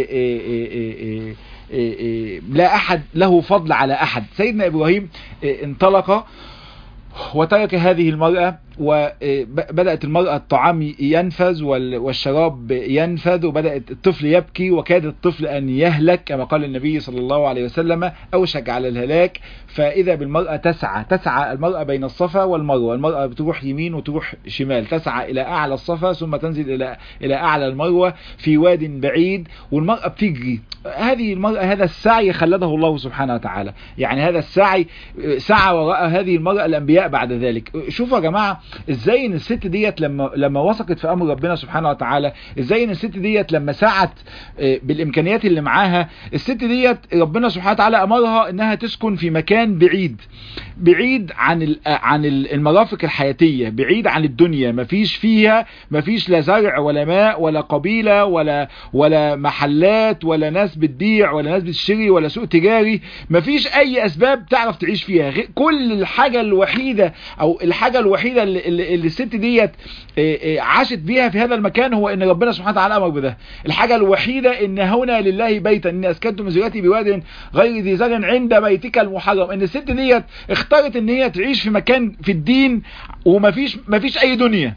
لا أحد له فضل على أحد. سيدنا إبراهيم انطلق وترك هذه المرأة، وبدأت المرأة الطعام ينفذ والشراب ينفذ، وبدأت الطفل يبكي وكاد الطفل أن يهلك كما قال النبي صلى الله عليه وسلم أوشك على الهلاك. فإذا بالمرأة تسعى تسعى المرأة بين الصفا والمروة، المرأة بتروح يمين وتروح شمال، تسعى إلى أعلى الصفا ثم تنزل إلى إلى أعلى المروة في واد بعيد، والمرأة بتجري. هذه المرأة هذا السعي خلده الله سبحانه وتعالى، يعني هذا السعي سعى وراء هذه المرأة الأنبياء بعد ذلك. شوفوا يا جماعة ازاي ان الست ديت لما لما وثقت في امر ربنا سبحانه وتعالى، ازاي ان الست ديت لما سعت بالامكانيات اللي معاها، الست ديت ربنا سبحانه وتعالى امرها انها تسكن في مكان بعيد بعيد عن عن المرافق الحياتيه، بعيد عن الدنيا، مفيش فيها مفيش لا زرع ولا ماء ولا قبيله ولا ولا محلات ولا ناس بتبيع ولا ناس بتشتري ولا سوق تجاري، مفيش اي اسباب تعرف تعيش فيها. كل الحاجه الوحيده او الحاجه الوحيده اللي, اللي الست ديت عاشت بيها في هذا المكان هو ان ربنا سبحانه وتعالى امر بده. الحاجه الوحيده ان هنا لله بيتا ان اسكنت من ذريتي بواد غير ذي زرع عند بيتك المحرم. ان الست ديت اختارت ان هي تعيش في مكان في الدين ومفيش مفيش اي دنيا،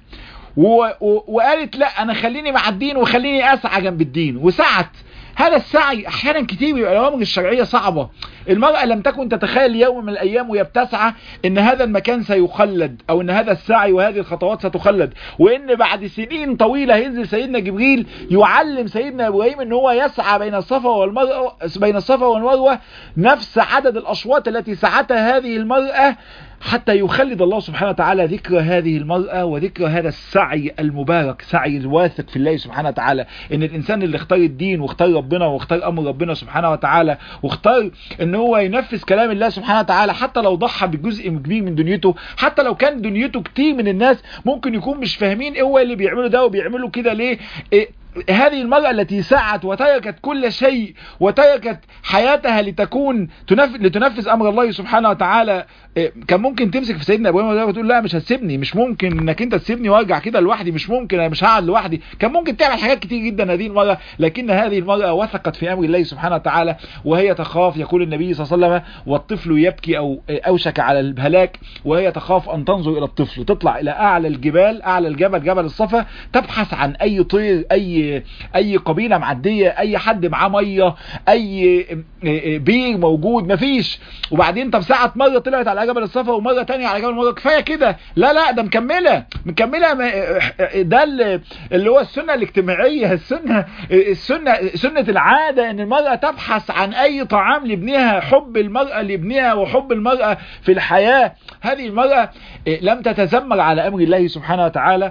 وقالت لا انا خليني مع الدين وخليني اسعى جنب الدين، وسعت. هذا السعي احيانا كتير بيبقى الأوامر الشرعية صعبة. المرأة لم تكن تتخيل يوم من الايام وهي بتسعى ان هذا المكان سيخلد، او ان هذا السعي وهذه الخطوات ستخلد، وان بعد سنين طويلة هينزل سيدنا جبريل يعلم سيدنا ابراهيم ان هو يسعى بين الصفا والمروة بين الصفا والمروة نفس عدد الاشواط التي سعتها هذه المرأة، حتى يخلد الله سبحانه وتعالى ذكر هذه المرأة وذكر هذا السعي المبارك، سعي الواثق في الله سبحانه وتعالى. ان الانسان اللي اختار الدين واختار ربنا واختار امر ربنا سبحانه وتعالى واختار ان هو ينفذ كلام الله سبحانه وتعالى، حتى لو ضحى بجزء كبير من دنيته، حتى لو كان دنيته كتير من الناس ممكن يكون مش فاهمين ايه هو اللي بيعمله ده وبيعملوا كده ليه. إيه هذه المرأة التي سعت وتركت كل شيء وتركت حياتها لتكون تنفذ لتنفذ امر الله سبحانه وتعالى، كان ممكن تمسك في سيدنا ابراهيم وتقول لا مش هتسيبني، مش ممكن انك انت تسيبني وارجع كده لوحدي، مش ممكن، انا مش هقعد لوحدي. كان ممكن تعمل حاجات كتير جدا هذه المرأة، لكن هذه المرأة وثقت في امر الله سبحانه وتعالى وهي تخاف. يقول النبي صلى الله عليه وسلم والطفل يبكي او اوشك على الهلاك وهي تخاف ان تنظر الى الطفل. تطلع الى اعلى الجبال، اعلى الجبل جبل الصفا، تبحث عن اي طير، اي اي قبيلة معدية، اي حد معاه مية، اي بير موجود، مفيش. وبعدين طب ساعة مرة طلعت على جبل الصفا ومرة تانية على جبل المرة، كفاية كده؟ لا لا ده مكملة مكملة. ده اللي هو السنة الاجتماعية، السنة السنة سنة العادة ان المرأة تبحث عن اي طعام لابنها، حب المرأة لابنها وحب المرأة في الحياة. هذه المرأة لم تتذمر على امر الله سبحانه وتعالى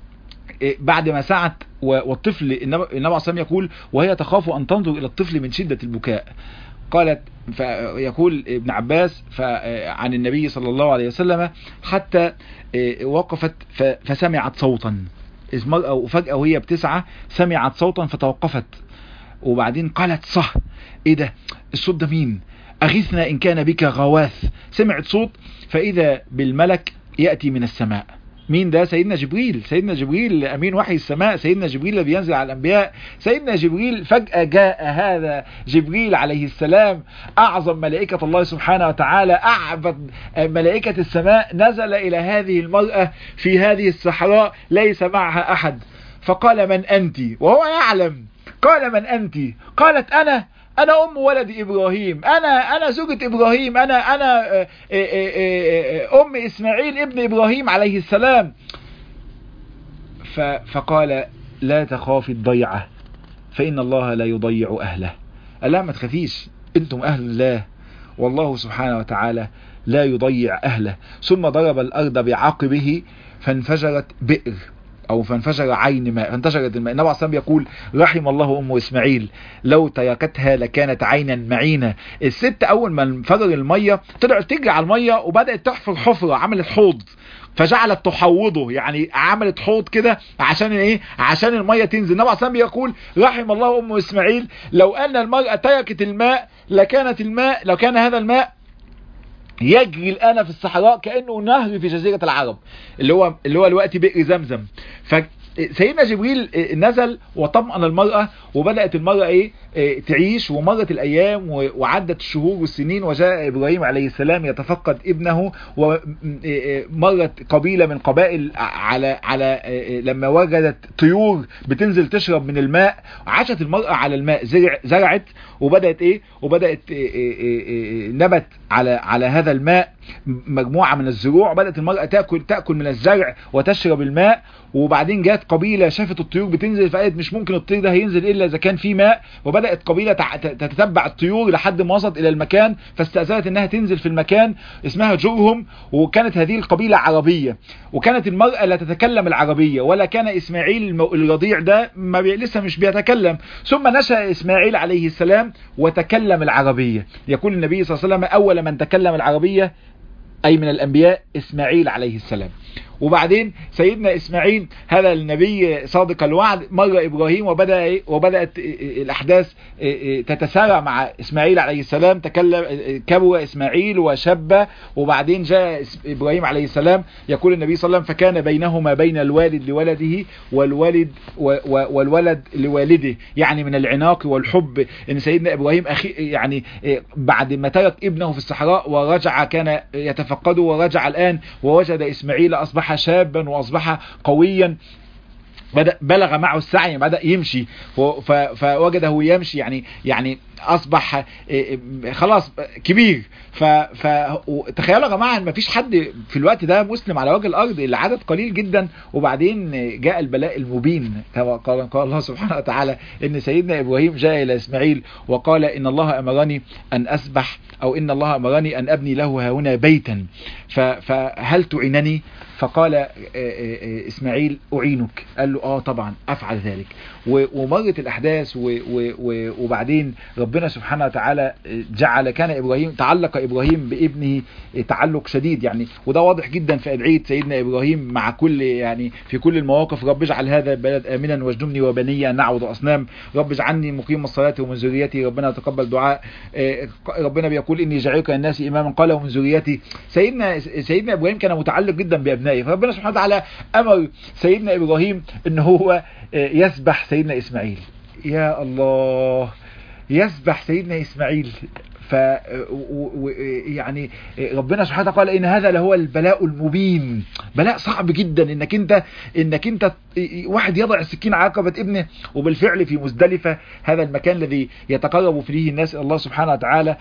بعد ما سعت. والطفل النبي عليه الصلاة والسلام يقول وهي تخاف أن تنظر إلى الطفل من شدة البكاء. قالت فيقول ابن عباس عن النبي صلى الله عليه وسلم حتى وقفت فسمعت صوتا، المرأة وفجأة وهي بتسعى سمعت صوتا فتوقفت، وبعدين قالت صح، ايه ده الصوت ده مين؟ اغيثنا ان كان بك غواث. سمعت صوت فاذا بالملك يأتي من السماء. مين ده؟ سيدنا جبريل. سيدنا جبريل امين وحي السماء، سيدنا جبريل اللي بينزل على الانبياء. سيدنا جبريل فجأة جاء هذا جبريل عليه السلام، اعظم ملائكة الله سبحانه وتعالى، اعبد ملائكة السماء، نزل الى هذه المرأة في هذه الصحراء ليس معها احد، فقال من انت؟ وهو يعلم. قال من انت؟ قالت انا انا ام ولد ابراهيم، انا انا زوجة ابراهيم، انا انا ام اسماعيل ابن ابراهيم عليه السلام. فقال لا تخافي الضيعة فان الله لا يضيع اهله. قال لا ما تخافيش، انتم اهل الله والله سبحانه وتعالى لا يضيع اهله. ثم ضرب الارض بعقبه فانفجرت بئر او فانفجر عين ماء، فانتشرت الماء. النبي عليه الصلاه والسلام يقول رحم الله ام اسماعيل لو تركتها لكانت عينا معينه. الست اول ما انفجر الميه طلعت تجري على الميه وبدات تحفر حفره، عملت حوض فجعلت تحوضه، يعني عملت حوض كده عشان ايه؟ عشان الميه تنزل. النبي عليه الصلاه والسلام يقول رحم الله ام اسماعيل لو ان المراه تركت الماء لكانت الماء لو كان هذا الماء يجري الآن في الصحراء كأنه نهر في جزيرة العرب، اللي هو اللي هو الوقت بئر زمزم. فسيدنا جبريل نزل وطمأن المرأة، وبدأت المرأة ايه, إيه تعيش، ومرت الأيام وعدت الشهور والسنين، وجاء إبراهيم عليه السلام يتفقد ابنه، ومرت قبيلة من قبائل على على لما وجدت طيور بتنزل تشرب من الماء، عاشت المرأة على الماء، زرع زرعت وبدأت ايه وبدأت إيه إيه إيه نبت على على هذا الماء مجموعة من الزروع، بدأت المرأة تأكل تأكل من الزرع وتشرب الماء. وبعدين جات قبيلة شافت الطيور بتنزل فقالت مش ممكن الطير ده هينزل إلا إذا كان فيه ماء، وبدأت قبيلة تتتبع الطيور لحد ما وصلت إلى المكان، فاستأذنت إنها تنزل في المكان اسمها جرهم. وكانت هذه القبيلة عربية، وكانت المرأة لا تتكلم العربية، ولا كان إسماعيل الرضيع ده ما بي... لسه مش بيتكلم. ثم نشأ إسماعيل عليه السلام وتكلم العربية. يقول النبي صلى الله عليه وسلم أول من تكلم العربية أي من الأنبياء إسماعيل عليه السلام. وبعدين سيدنا إسماعيل هذا النبي صادق الوعد، مر إبراهيم وبدأ وبدأت الأحداث تتسارع مع إسماعيل عليه السلام، تكلم كبر إسماعيل وشب، وبعدين جاء إبراهيم عليه السلام. يقول النبي صلى الله عليه وسلم فكان بينهما بين الوالد لولده والوالد والولد لوالده، يعني من العناق والحب ان سيدنا إبراهيم أخي يعني بعد ما ترك ابنه في الصحراء ورجع كان يتفقده، ورجع الآن ووجد إسماعيل أصبح شابا وأصبح قويا، بدأ بلغ معه السعي، بدأ يمشي فوجده يمشي، يعني يعني أصبح خلاص كبير. فتخيلوا يا جماعة ان مفيش حد في الوقت ده مسلم على وجه الأرض، العدد قليل جدا، وبعدين جاء البلاء المبين. قال الله سبحانه وتعالى ان سيدنا إبراهيم جاء إلى إسماعيل وقال إن الله أمرني أن أسبح أو إن الله أمرني أن أبني له هنا بيتا فهل تعينني؟ فقال إسماعيل أعينك. قال له آه طبعا أفعل ذلك. ومرت الأحداث وبعدين ربنا سبحانه وتعالى جعل كان إبراهيم تعلق إبراهيم بابنه تعلق شديد، يعني وده واضح جدا في أدعية سيدنا إبراهيم مع كل يعني في كل المواقف. رب اجعل هذا البلد آمنا واجنبني وبني أن نعبد أصنام، رب اجعلني مقيم الصلاة ومن ذريتي، ربنا تقبل دعاء. ربنا بيقول إني جعلك الناس إماما قال ومن ذريتي. سيدنا سيدنا إبراهيم كان متعلق جدا بأبنائه، فربنا سبحانه وتعالى أمر سيدنا إبراهيم إن هو يسبح سيدنا إسماعيل. يا الله، يسبح سيدنا إسماعيل. ف يعني ربنا سبحانه وتعالى قال ان هذا لهو البلاء المبين، بلاء صعب جدا انك انت انك انت واحد يضع السكين على عقبة ابنه. وبالفعل في مزدلفة هذا المكان الذي يتقرب فيه الناس الى الله سبحانه وتعالى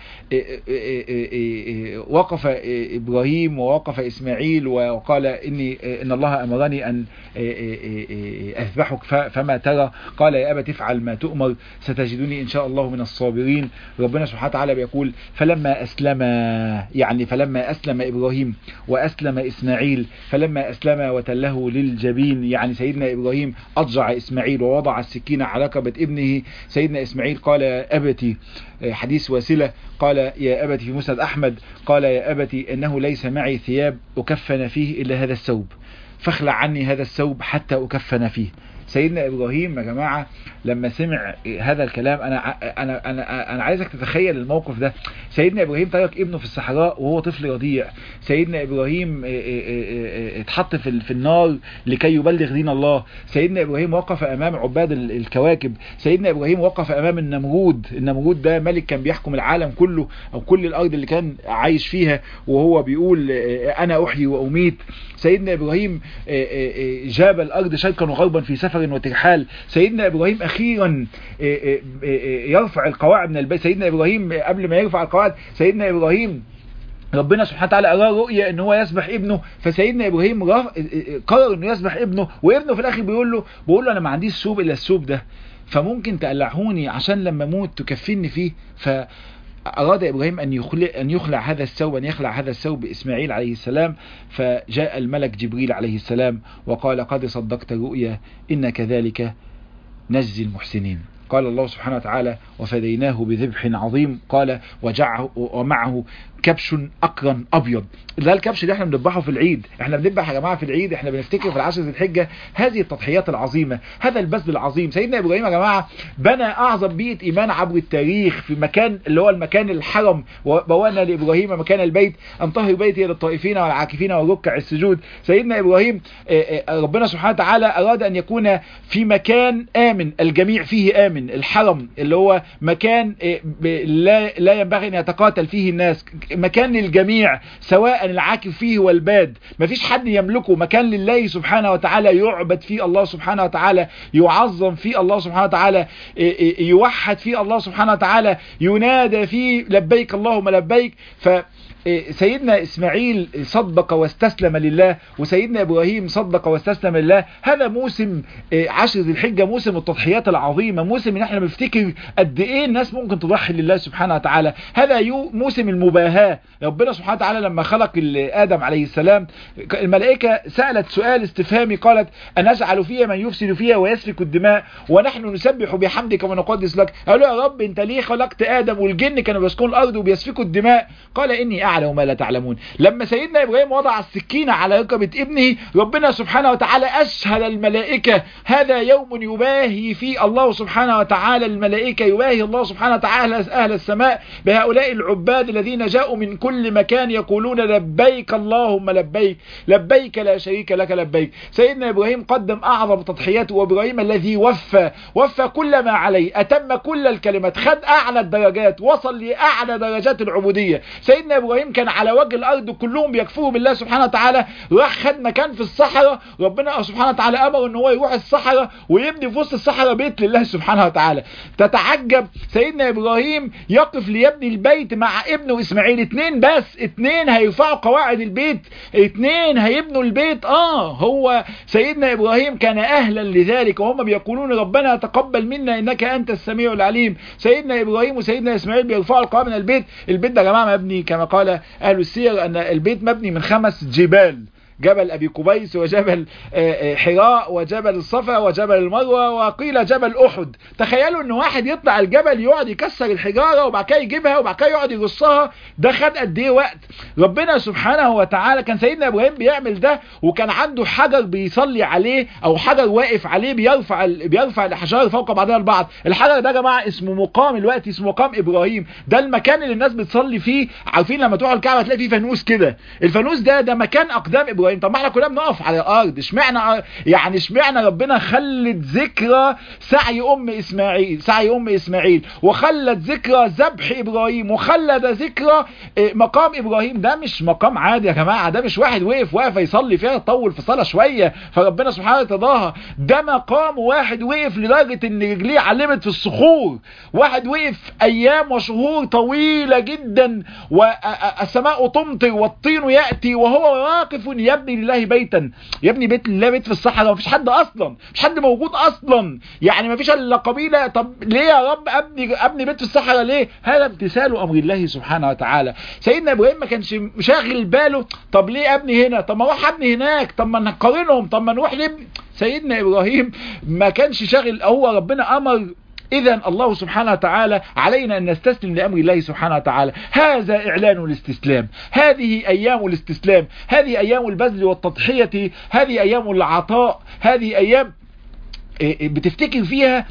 وقف ابراهيم ووقف اسماعيل وقال اني ان الله امرني ان اذبحك فما ترى؟ قال يا ابت افعل ما تؤمر ستجدني ان شاء الله من الصابرين. ربنا سبحانه وتعالى بيقول فلما أسلم، يعني فلما أسلم إبراهيم وأسلم إسماعيل، فلما أسلم وتله للجبين، يعني سيدنا إبراهيم أضجع إسماعيل ووضع السكين على رقبة ابنه. سيدنا إسماعيل قال يا أبتي، حديث واسلة قال يا أبتي في مسند أحمد قال يا أبتي إنه ليس معي ثياب أكفن فيه إلا هذا الثوب. فاخلع عني هذا الثوب حتى أكفن فيه. سيدنا إبراهيم يا جماعة لما سمع هذا الكلام، أنا أنا أنا أنا عايزك تتخيل الموقف ده. سيدنا إبراهيم ترك ابنه في الصحراء وهو طفل رضيع. سيدنا إبراهيم اتحط في في النار لكي يبلغ دين الله. سيدنا إبراهيم وقف أمام عباد الكواكب. سيدنا إبراهيم وقف أمام النمرود. النمرود ده ملك كان بيحكم العالم كله أو كل الأرض اللي كان عايش فيها، وهو بيقول أنا أحيي وأميت. سيدنا إبراهيم جاب الأرض شرقا وغربا في سفر وترحال. سيدنا إبراهيم أخيرا يرفع القواعد من البيت. سيدنا إبراهيم قبل ما يرفع القواعد، سيدنا إبراهيم ربنا سبحانه وتعالى أراه رؤية ان هو يسبح ابنه، فسيدنا إبراهيم قرر انه يسبح ابنه، وابنه في الآخر بيقول له بيقول له أنا ما عنديش ثوب إلا الثوب ده، فممكن تقلعهوني عشان لما موت تكفني فيه. ف أراد إبراهيم أن يخلع, أن يخلع هذا الثوب أن يخلع هذا الثوب بإسماعيل عليه السلام. فجاء الملك جبريل عليه السلام وقال قد صدقت الرؤيا إن كذلك نجزي المحسنين. قال الله سبحانه وتعالى وفديناه بذبح عظيم. قال وجعه ومعه كبش أقرن أبيض. ده الكبش اللي احنا بنذبحه في العيد. احنا بنذبح يا جماعة في العيد، احنا بنفتكر في العشر ذي الحجة هذه التضحيات العظيمة، هذا البذل العظيم. سيدنا إبراهيم يا جماعة بنى أعظم بيئة إيمان عبر التاريخ في مكان اللي هو المكان الحرم. وبوانا لإبراهيم مكان البيت أن طهر بيتي للطائفين والعاكفين والركع السجود. سيدنا إبراهيم ربنا سبحانه وتعالى أراد أن يكون في مكان آمن، الجميع فيه آمن. الحرم اللي هو مكان لا, لا ينبغي أن يتقاتل فيه الناس، مكان للجميع سواء العاكف فيه والباد، مفيش حد يملكه، مكان لله سبحانه وتعالى يعبد فيه الله سبحانه وتعالى، يعظم فيه الله سبحانه وتعالى، يوحد فيه الله سبحانه وتعالى، ينادى فيه لبيك اللهم لبيك. ف سيدنا إسماعيل صدق واستسلم لله، وسيدنا إبراهيم صدق واستسلم لله. هذا موسم عشر ذي الحجة، موسم التضحيات العظيمة، موسم ان احنا بنفتكر قد ايه الناس ممكن تضحي لله سبحانه وتعالى. هذا موسم المباهاة. ربنا سبحانه وتعالى لما خلق آدم عليه السلام، الملائكة سألت سؤال استفهامي، قالت أنجعل فيها من يفسد فيها ويسفك الدماء ونحن نسبح بحمدك ونقدس لك. قالوا يا رب انت ليه خلقت آدم والجن كانوا بيسكنوا الأرض وبيسفكوا الدماء؟ قال إني أعلم ما لا تعلمون. لما سيدنا إبراهيم وضع السكينة على رقبة ابنه، ربنا سبحانه وتعالى أشهد الملائكة هذا يوم يباهي فيه الله سبحانه وتعالى الملائكة، يباهي الله سبحانه وتعالى أهل السماء بهؤلاء العباد الذين جاءوا من كل مكان يقولون لبيك اللهم لبيك لبيك لا شريك لك لبيك. سيدنا إبراهيم قدم أعظم تضحياته، وإبراهيم الذي وفى وفى كل ما عليه، أتم كل الكلمات، خد أعلى الدرجات، وصل لأعلى درجات العبودية. سيدنا إبراهيم كان على وجه الأرض كلهم بيكفروا بالله سبحانه وتعالى، راح خد مكان في الصحراء، ربنا سبحانه وتعالى أمر إن هو يروح الصحراء ويبني في وسط الصحراء بيت لله سبحانه وتعالى. تتعجب سيدنا إبراهيم يقف ليبني البيت مع ابنه إسماعيل، اتنين بس، اتنين هيرفعوا قواعد البيت، اتنين هيبنوا البيت. آه هو سيدنا إبراهيم كان أهلا لذلك، وهم بيقولون ربنا تقبل منا إنك أنت السميع العليم. سيدنا إبراهيم وسيدنا إسماعيل بيرفعوا القواعد من البيت. البيت ده يا جماعة مبني كما قال أهل السير أن البيت مبني من خمس جبال، جبل أبي قبيس وجبل حراء وجبل الصفا وجبل المروة وقيل جبل أحد. تخيلوا أن واحد يطلع الجبل يقعد يكسر الحجارة وبعد كده يجيبها وبعد كده يقعد يرصها، ده خد قد ايه وقت؟ ربنا سبحانه وتعالى كان سيدنا إبراهيم بيعمل ده، وكان عنده حجر بيصلي عليه أو حجر واقف عليه بيرفع بيرفع الأحجار فوق بعضها البعض. الحجر ده يا جماعة اسمه مقام الوقت، اسمه مقام إبراهيم. ده المكان اللي الناس بتصلي فيه. عارفين لما تروحوا الكعبة تلاقي فيه فانوس كده، الفانوس ده ده مكان أقدام إبراهيم. طب ما احنا كلنا بنقف على الارض، اشمعنى يعني اشمعنى ربنا خلت ذكرى سعي ام اسماعيل سعي ام اسماعيل وخلت ذكرى ذبح ابراهيم وخلت ذكرى مقام ابراهيم؟ ده مش مقام عادي يا جماعه، ده مش واحد وقف وقف يصلي فيها طول في الصلاه شويه فربنا سبحانه وتعالى، ده مقام واحد وقف لدرجه ان رجليه علمت في الصخور، واحد وقف ايام وشهور طويله جدا والسماء تمطر والطين ياتي وهو واقف يبني لله بيتا، يبني بيت لله، بيت في الصحراء، مفيش حد اصلا، مفيش حد موجود اصلا، يعني مفيش الا قبيله. طب ليه يا رب ابني ابني بيت في الصحراء ليه؟ هذا امتثال امر الله سبحانه وتعالى. سيدنا ابراهيم ما كانش شاغل باله طب ليه ابني هنا، طب ما اروح ابني هناك، طب ما نقارنهم، طب ما نروح نبني. سيدنا ابراهيم ما كانش شاغل، هو ربنا امر إذن الله سبحانه وتعالى علينا أن نستسلم لأمر الله سبحانه وتعالى. هذا إعلان الاستسلام، هذه أيام الاستسلام، هذه أيام البذل والتضحية، هذه أيام العطاء، هذه أيام بتفتكر فيها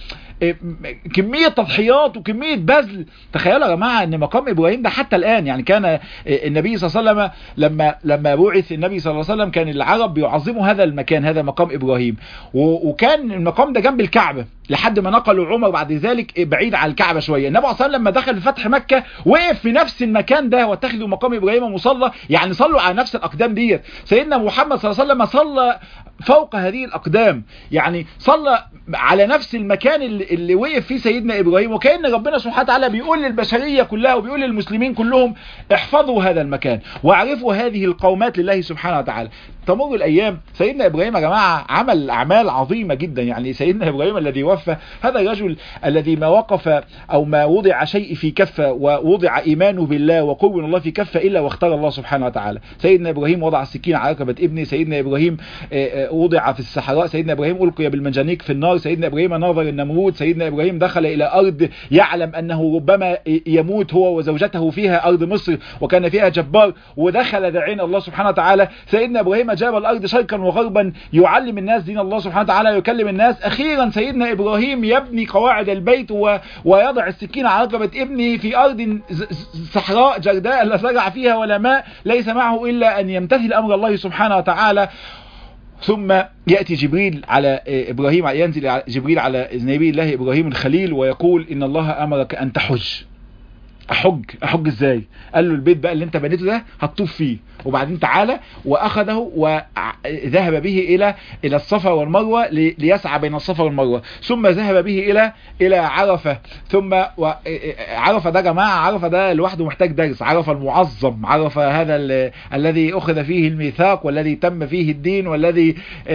كمية تضحيات وكمية بذل. تخيلوا يا جماعة ان مقام ابراهيم ده حتى الان، يعني كان النبي صلى الله عليه وسلم لما لما بعث النبي صلى الله عليه وسلم كان العرب بيعظموا هذا المكان، هذا مقام ابراهيم، وكان المقام ده جنب الكعبة لحد ما نقلوا عمر بعد ذلك بعيد عن الكعبة شوية. النبي صلى الله عليه وسلم لما دخل فتح مكة وقف في نفس المكان ده واتخذوا مقام ابراهيم مصلى، يعني صلوا على نفس الاقدام ديت. سيدنا محمد صلى الله عليه وسلم صلى فوق هذه الاقدام، يعني صلى على نفس المكان اللي, اللي وقف فيه سيدنا ابراهيم. وكأن ربنا سبحانه وتعالى بيقول للبشرية كلها وبيقول للمسلمين كلهم احفظوا هذا المكان واعرفوا هذه القومات لله سبحانه وتعالى. تمر الايام، سيدنا ابراهيم يا جماعة عمل اعمال عظيمة جدا. يعني سيدنا ابراهيم الذي وفى، هذا الرجل الذي ما وقف او ما وضع شيء في كفة ووضع ايمانه بالله وقرب من الله في كفة الا واختار الله سبحانه وتعالى. سيدنا ابراهيم وضع السكين على رقبة ابنه، سيدنا ابراهيم وضع في الصحراء، سيدنا ابراهيم القي بالمنجنيق في النار، سيدنا ابراهيم ناظر النمرود، سيدنا ابراهيم دخل الى ارض يعلم انه ربما يموت هو وزوجته فيها، ارض مصر وكان فيها جبار، ودخل داعين الله سبحانه وتعالى. سيدنا ابراهيم جاب الارض شرقا وغربا يعلم الناس دين الله سبحانه وتعالى، يكلم الناس. اخيرا سيدنا ابراهيم يبني قواعد البيت و... ويضع السكين على رقبة ابنه في ارض صحراء جرداء لا زرع فيها ولا ماء، ليس معه الا ان يمتثل امر الله سبحانه وتعالى. ثم يأتي جبريل على إبراهيم، ينزل جبريل على نبي الله إبراهيم الخليل ويقول إن الله أمرك أن تحج. أحج أحج إزاي؟ قال له البيت بقى اللي أنت بنيته ده هتطوف فيه، وبعدين تعالى وأخذه وذهب به إلى إلى الصفا والمروة ليسعى بين الصفا والمروة، ثم ذهب به إلى إلى عرفة. ثم عرفة ده جماعة، عرفة ده لوحده محتاج درس. عرفة المعظم، عرفة هذا الذي أخذ فيه الميثاق والذي تم فيه الدين والذي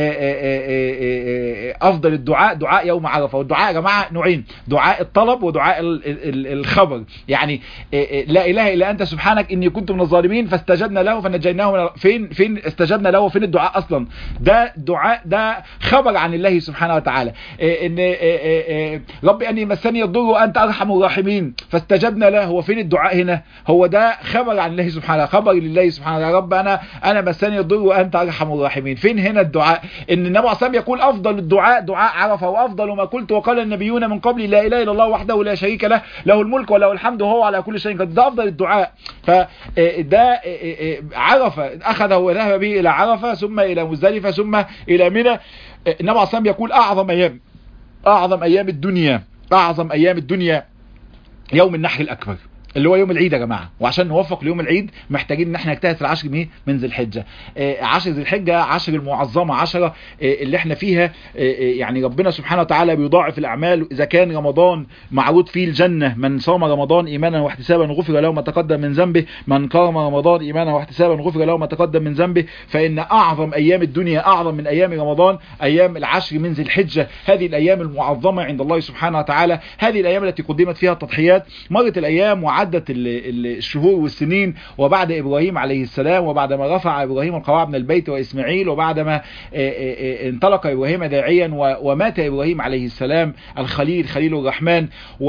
أفضل الدعاء دعاء يوم عرفة. والدعاء يا جماعة نوعين، دعاء الطلب ودعاء الخبر. يعني لا إله إلا أنت سبحانك إني كنت من الظالمين فاستجبنا له فنجيناه من. فين فين استجبنا له؟ فين الدعاء أصلا؟ ده دعاء، ده خبر عن الله سبحانه وتعالى. إن ربي أني مسني الضر وأنت أرحم الراحمين فاستجبنا له. هو فين الدعاء هنا؟ هو ده خبر عن الله سبحانه، خبر لله سبحانه وتعالى. رب أنا أنا مسني الضر وأنت أرحم الراحمين. فين هنا الدعاء؟ إن النبي عليه الصلاة يقول أفضل الدعاء دعاء عرفة، وأفضل ما قلت وقال النبيون من قبل لا إله إلا الله وحده لا شريك له له الملك وله الحمد وهو على كل شيء قدير. ده أفضل الدعاء. فده عرفة أخذه وذهب به إلى عرفة ثم إلى مزدلفة ثم إلى منى. النبي عليه الصلاة والسلام يقول أعظم أيام أعظم أيام الدنيا أعظم أيام الدنيا يوم النحر الأكبر اللي هو يوم العيد يا جماعة. وعشان نوفق ليوم العيد محتاجين ان احنا نجتهد في العشر من من ذي الحجة. عشر ذي الحجة عشر المعظمة، عشرة اللي احنا فيها يعني ربنا سبحانه وتعالى بيضاعف الاعمال. اذا كان رمضان معروض فيه الجنة، من صام رمضان ايمانا واحتسابا غفر له ما تقدم من ذنبه، من قام رمضان ايمانا واحتسابا غفر له ما تقدم من ذنبه. فان اعظم ايام الدنيا، اعظم من ايام رمضان، ايام العشر من ذي الحجة. هذه الايام المعظمة عند الله سبحانه وتعالى، هذه الايام التي قدمت فيها التضحيات. مرت الايام وعدت الشهور والسنين، وبعد إبراهيم عليه السلام، وبعد ما رفع إبراهيم القواعد من البيت وإسماعيل، وبعد ما انطلق إبراهيم داعيا ومات إبراهيم عليه السلام الخليل خليل الرحمن،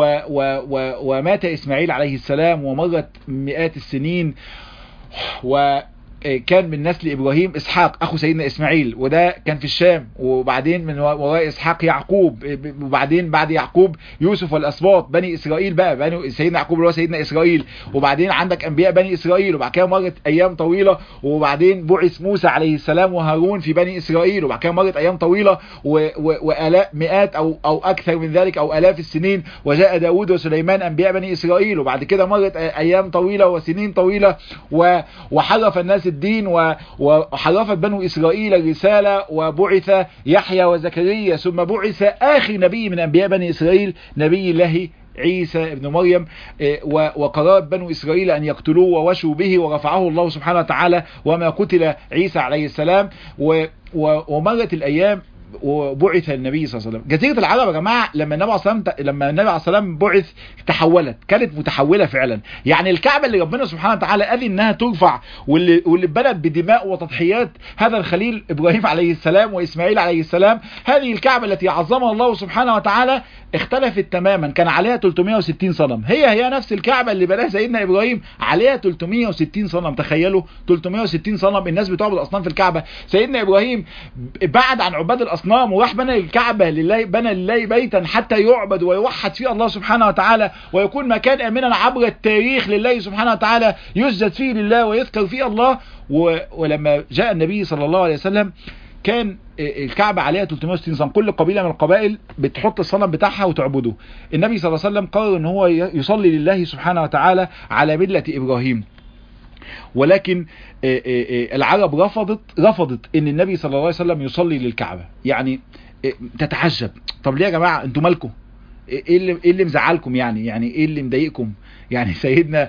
ومات إسماعيل عليه السلام، ومرت مئات السنين، و كان من نسل إبراهيم إسحاق أخو سيدنا إسماعيل، وده كان في الشام. وبعدين من وراء إسحاق يعقوب، وبعدين بعد يعقوب يوسف والأسباط بني إسرائيل بقى، بني سيدنا يعقوب اللي هو سيدنا إسرائيل. وبعدين عندك أنبياء بني إسرائيل، وبعد كده مرت أيام طويلة، وبعدين بعث موسى عليه السلام وهارون في بني إسرائيل، وبعد كده مرت أيام طويلة وآلاف مئات أو أو أكثر من ذلك أو آلاف السنين، وجاء داود وسليمان أنبياء بني إسرائيل. وبعد كده مرت أيام طويلة وسنين طويلة، وحرف الناس الدين، وحرفت بنو إسرائيل الرسالة، وبعث يحيى وزكريا، ثم بعث آخر نبي من أنبياء بني إسرائيل نبي الله عيسى ابن مريم. وقررت بنو إسرائيل أن يقتلوه ووشوا به، ورفعه الله سبحانه وتعالى وما قتل عيسى عليه السلام. ومرت الأيام وبعث النبي صلى الله عليه وسلم. جزيرة العرب يا جماعة لما النبي صلى الله عليه وسلم لما النبي عليه الصلاة والسلام بعث تحولت، كانت متحولة فعلا. يعني الكعبة اللي ربنا سبحانه وتعالى قال انها ترفع واللي واللي اتبنت بدماء وتضحيات هذا الخليل ابراهيم عليه السلام واسماعيل عليه السلام، هذه الكعبة التي عظمها الله سبحانه وتعالى اختلفت تماما، كان عليها ثلاثمائة وستين صنم. هي هي نفس الكعبة اللي بناها سيدنا ابراهيم عليها ثلاثمائة وستين صنم. تخيلوا ثلاثمائة وستين صنم، الناس بتعبد الاصنام في الكعبة. سيدنا ابراهيم بعد عن عباد الاصنام وراح بنى الكعبة لله، بنى لله بيتا حتى يعبد ويوحد فيه الله سبحانه وتعالى ويكون مكان امنا عبر التاريخ لله سبحانه وتعالى، يسجد فيه لله ويذكر فيه الله. ولما جاء النبي صلى الله عليه وسلم كان الكعبة عليها ثلاثمائة وستين صنم، كل قبيلة من القبائل بتحط الصنم بتاعها وتعبده. النبي صلى الله عليه وسلم قرر ان هو يصلي لله سبحانه وتعالى على ملة ابراهيم، ولكن العرب رفضت رفضت ان النبي صلى الله عليه وسلم يصلي للكعبة. يعني تتعجب، طب ليه يا جماعة انتوا مالكم؟ ايه اللي ايه اللي مزعلكم؟ يعني يعني ايه اللي مضايقكم؟ يعني سيدنا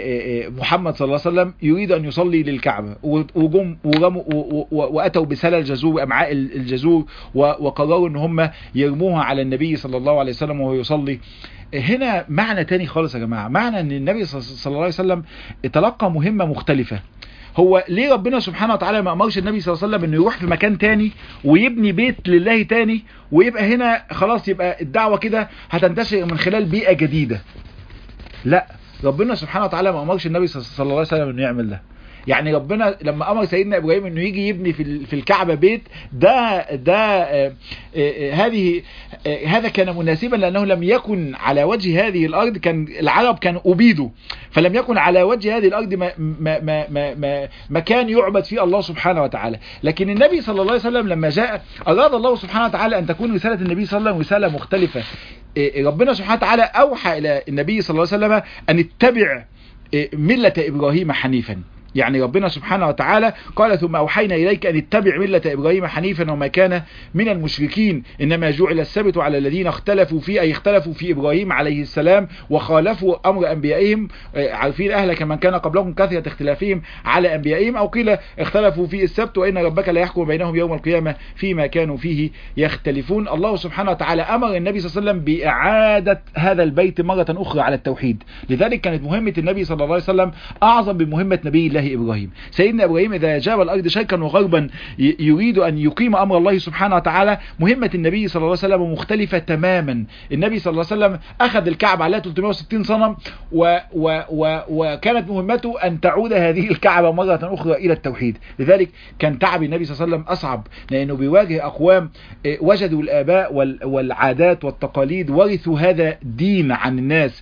محمد صلى الله عليه وسلم يريد ان يصلي للكعبة، وجم ورموا واتوا بسلة الجزور وامعاء الجزور وقرروا ان هم يرموها على النبي صلى الله عليه وسلم وهو يصلي. هنا معنى تاني خالص يا جماعة، معنى ان النبي صلى الله عليه وسلم تلقى مهمة مختلفة. هو ليه ربنا سبحانه وتعالى ما امرش النبي صلى الله عليه وسلم انه يروح في مكان تاني ويبني بيت لله تاني ويبقى هنا خلاص يبقى الدعوة كده هتنتشر من خلال بيئة جديدة؟ لا، ربنا سبحانه وتعالى ما امرش النبي صلى الله عليه وسلم انه يعمل ده. يعني ربنا لما امر سيدنا ابراهيم انه يجي يبني في في الكعبه بيت، ده ده آه آه هذه آه هذا كان مناسبا لانه لم يكن على وجه هذه الارض، كان العرب كانوا ابيدوا، فلم يكن على وجه هذه الارض ما ما ما ما, ما مكان يعبد فيه الله سبحانه وتعالى. لكن النبي صلى الله عليه وسلم لما جاء اراد الله سبحانه وتعالى ان تكون رساله النبي صلى الله عليه وسلم رساله مختلفه. ربنا سبحانه وتعالى اوحى الى النبي صلى الله عليه وسلم ان اتبع مله ابراهيم حنيفا. يعني ربنا سبحانه وتعالى قال ثم أوحينا إليك أن اتبع ملة إبراهيم حنيفا وما كان من المشركين إنما جعل السبت على الذين اختلفوا فيه، أي اختلفوا في إبراهيم عليه السلام وخالفوا أمر أنبيائهم. عارفين أهلك من كان قبلهم كثرة اختلافهم على أنبيائهم، أو قيل اختلفوا في السبت وإن ربك لا يحكم بينهم يوم القيامة فيما كانوا فيه يختلفون. الله سبحانه وتعالى أمر النبي صلى الله عليه وسلم بإعادة هذا البيت مرة أخرى على التوحيد. لذلك كانت مهمة النبي صلى الله عليه وسلم أعظم بمهمة نبي الله إبراهيم. سيدنا إبراهيم إذا جاب الأرض شرقا وغربا يريد أن يقيم أمر الله سبحانه وتعالى، مهمة النبي صلى الله عليه وسلم مختلفة تماما. النبي صلى الله عليه وسلم أخذ الكعبة عليها ثلاثمائة وستين صنم و و و وكانت مهمته أن تعود هذه الكعبة مرة أخرى إلى التوحيد. لذلك كان تعب النبي صلى الله عليه وسلم أصعب، لأنه بيواجه أقوام وجدوا الآباء والعادات والتقاليد، ورثوا هذا الدين عن الناس.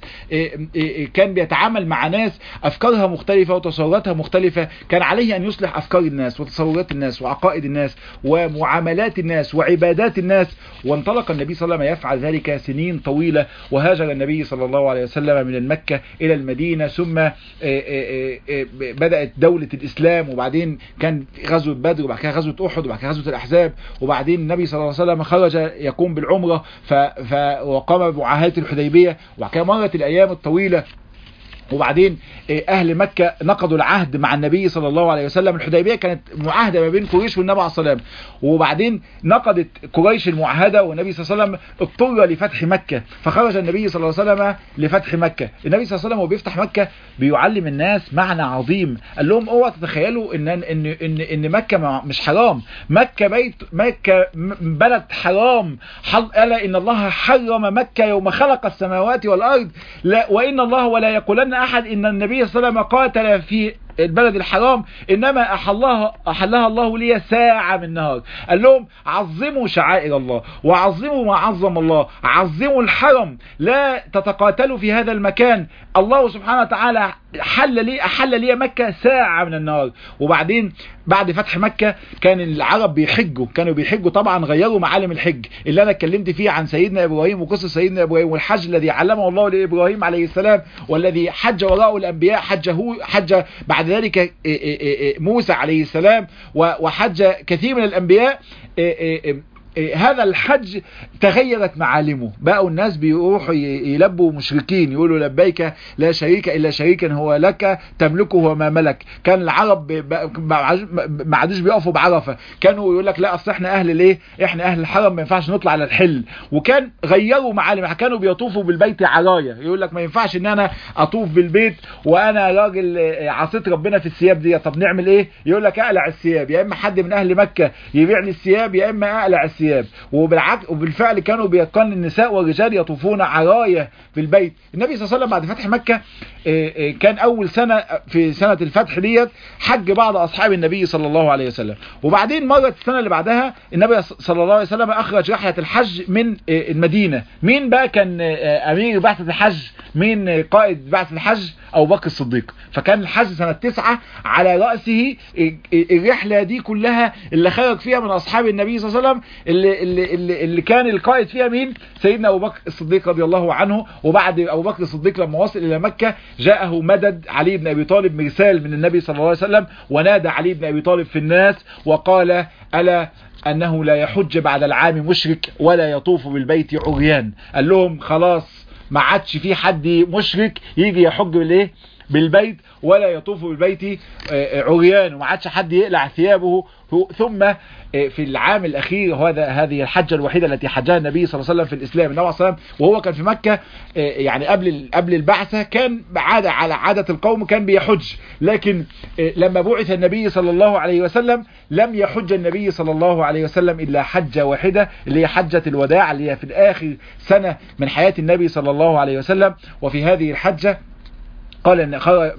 كان بيتعامل مع ناس أفكارها مختلفة وتصوراتها مختلفة، كان عليه أن يصلح أفكار الناس وتصورات الناس وعقائد الناس ومعاملات الناس وعبادات الناس. وانطلق النبي صلى الله عليه وسلم يفعل ذلك سنين طويلة، وهاجر النبي صلى الله عليه وسلم من المكة إلى المدينة، ثم بدأت دولة الإسلام، وبعدين كان غزوة بدر، وبعد كده غزوة أحد، وبعد كده غزوة الأحزاب، وبعدين النبي صلى الله عليه وسلم خرج يقوم بالعمرة ف... ف... وقام بمعاهدة الحديبية، وبعد كده مرت الأيام الطويلة، وبعدين اهل مكة نقضوا العهد مع النبي صلى الله عليه وسلم. الحديبية كانت معاهدة ما بين قريش والنبي عليه الصلاة والسلام، وبعدين نقضت قريش المعاهدة والنبي صلى الله عليه وسلم اضطر لفتح مكة، فخرج النبي صلى الله عليه وسلم لفتح مكة. النبي صلى الله عليه وسلم وهو بيفتح مكة بيعلم الناس معنى عظيم، قال لهم اوعوا تتخيلوا ان ان ان ان مكة مش حرام، مكة بيت مكة بلد حرام، الا ان الله حرم مكة يوم خلق السماوات والارض، لا وان الله ولا يقولن احد ان النبي صلى الله عليه وسلم قاتل في البلد الحرام، انما احلها احلها الله لي ساعة من نهار. قال لهم عظموا شعائر الله وعظموا ما عظم الله، عظموا الحرم، لا تتقاتلوا في هذا المكان. الله سبحانه وتعالى حل لي احل لي مكة ساعة من النهار. وبعدين بعد فتح مكة كان العرب بيحجوا، كانوا بيحجوا طبعا، غيروا معالم الحج اللي انا اتكلمت فيه عن سيدنا ابراهيم وقصة سيدنا ابراهيم والحج الذي علمه الله لابراهيم عليه السلام، والذي حج وراءه الانبياء، حجه حج بعد ذلك موسى عليه السلام، وحج كثير من الانبياء. هذا الحج تغيرت معالمه، بقوا الناس بيروحوا يلبوا مشركين يقولوا لبيك لا شريك إلا شريكا هو لك تملكه وما ملك. كان العرب ما عادوش بيقفوا بعرفة، كانوا يقول لك لا أصل احنا أهل ليه، احنا أهل الحرم ما ينفعش نطلع على الحل. وكان غيروا معالم، كانوا بيطوفوا بالبيت عراية، يقول لك ما ينفعش ان انا اطوف بالبيت وانا راجل عصيت ربنا في الثياب دي. طب نعمل ايه؟ يقول لك اقلع الثياب، يا اما حد من اهل مكة يبيع لي الثياب يا اما اقلع الثياب. وبالعكس وبالفعل كانوا بيقن النساء والرجال يطوفون عراية في البيت. النبي صلى الله عليه وسلم بعد فتح مكة كان اول سنة في سنة الفتح ديت حج بعض اصحاب النبي صلى الله عليه وسلم، وبعدين مرت السنة اللي بعدها النبي صلى الله عليه وسلم اخرج رحلة الحج من المدينة. مين بقى كان امير بعثة الحج؟ مين قائد بعثة الحج؟ ابو بكر الصديق. فكان الحج سنة تسعة على رأسه الرحلة دي كلها اللي خرج فيها من اصحاب النبي صلى الله عليه وسلم، اللي, اللي, اللي, اللي كان القائد فيها مين؟ سيدنا ابو بكر الصديق رضي الله عنه. وبعد ابو بكر الصديق لما وصل الى مكة جاءه مدد علي بن ابي طالب مرسال من النبي صلى الله عليه وسلم، ونادى علي بن ابي طالب في الناس وقال ألا أنه لا يحج بعد العام مشرك ولا يطوف بالبيت عريان. قال لهم خلاص ما عادش في حد مشرك يجي يحج بالايه بالبيت ولا يطوف بالبيت عريان، وما عادش حد يقلع ثيابه. ثم في العام الأخير هذا هذه الحجة الوحيدة التي حجها النبي صلى الله عليه وسلم في الإسلام، النبي صلى الله عليه وسلم وهو كان في مكة يعني قبل قبل البعثة كان عادة على عادة القوم كان بيحج، لكن لما بعث النبي صلى الله عليه وسلم لم يحج النبي صلى الله عليه وسلم إلا حجة واحدة اللي هي حجة الوداع اللي هي في الآخر سنة من حياة النبي صلى الله عليه وسلم. وفي هذه الحجة قال ان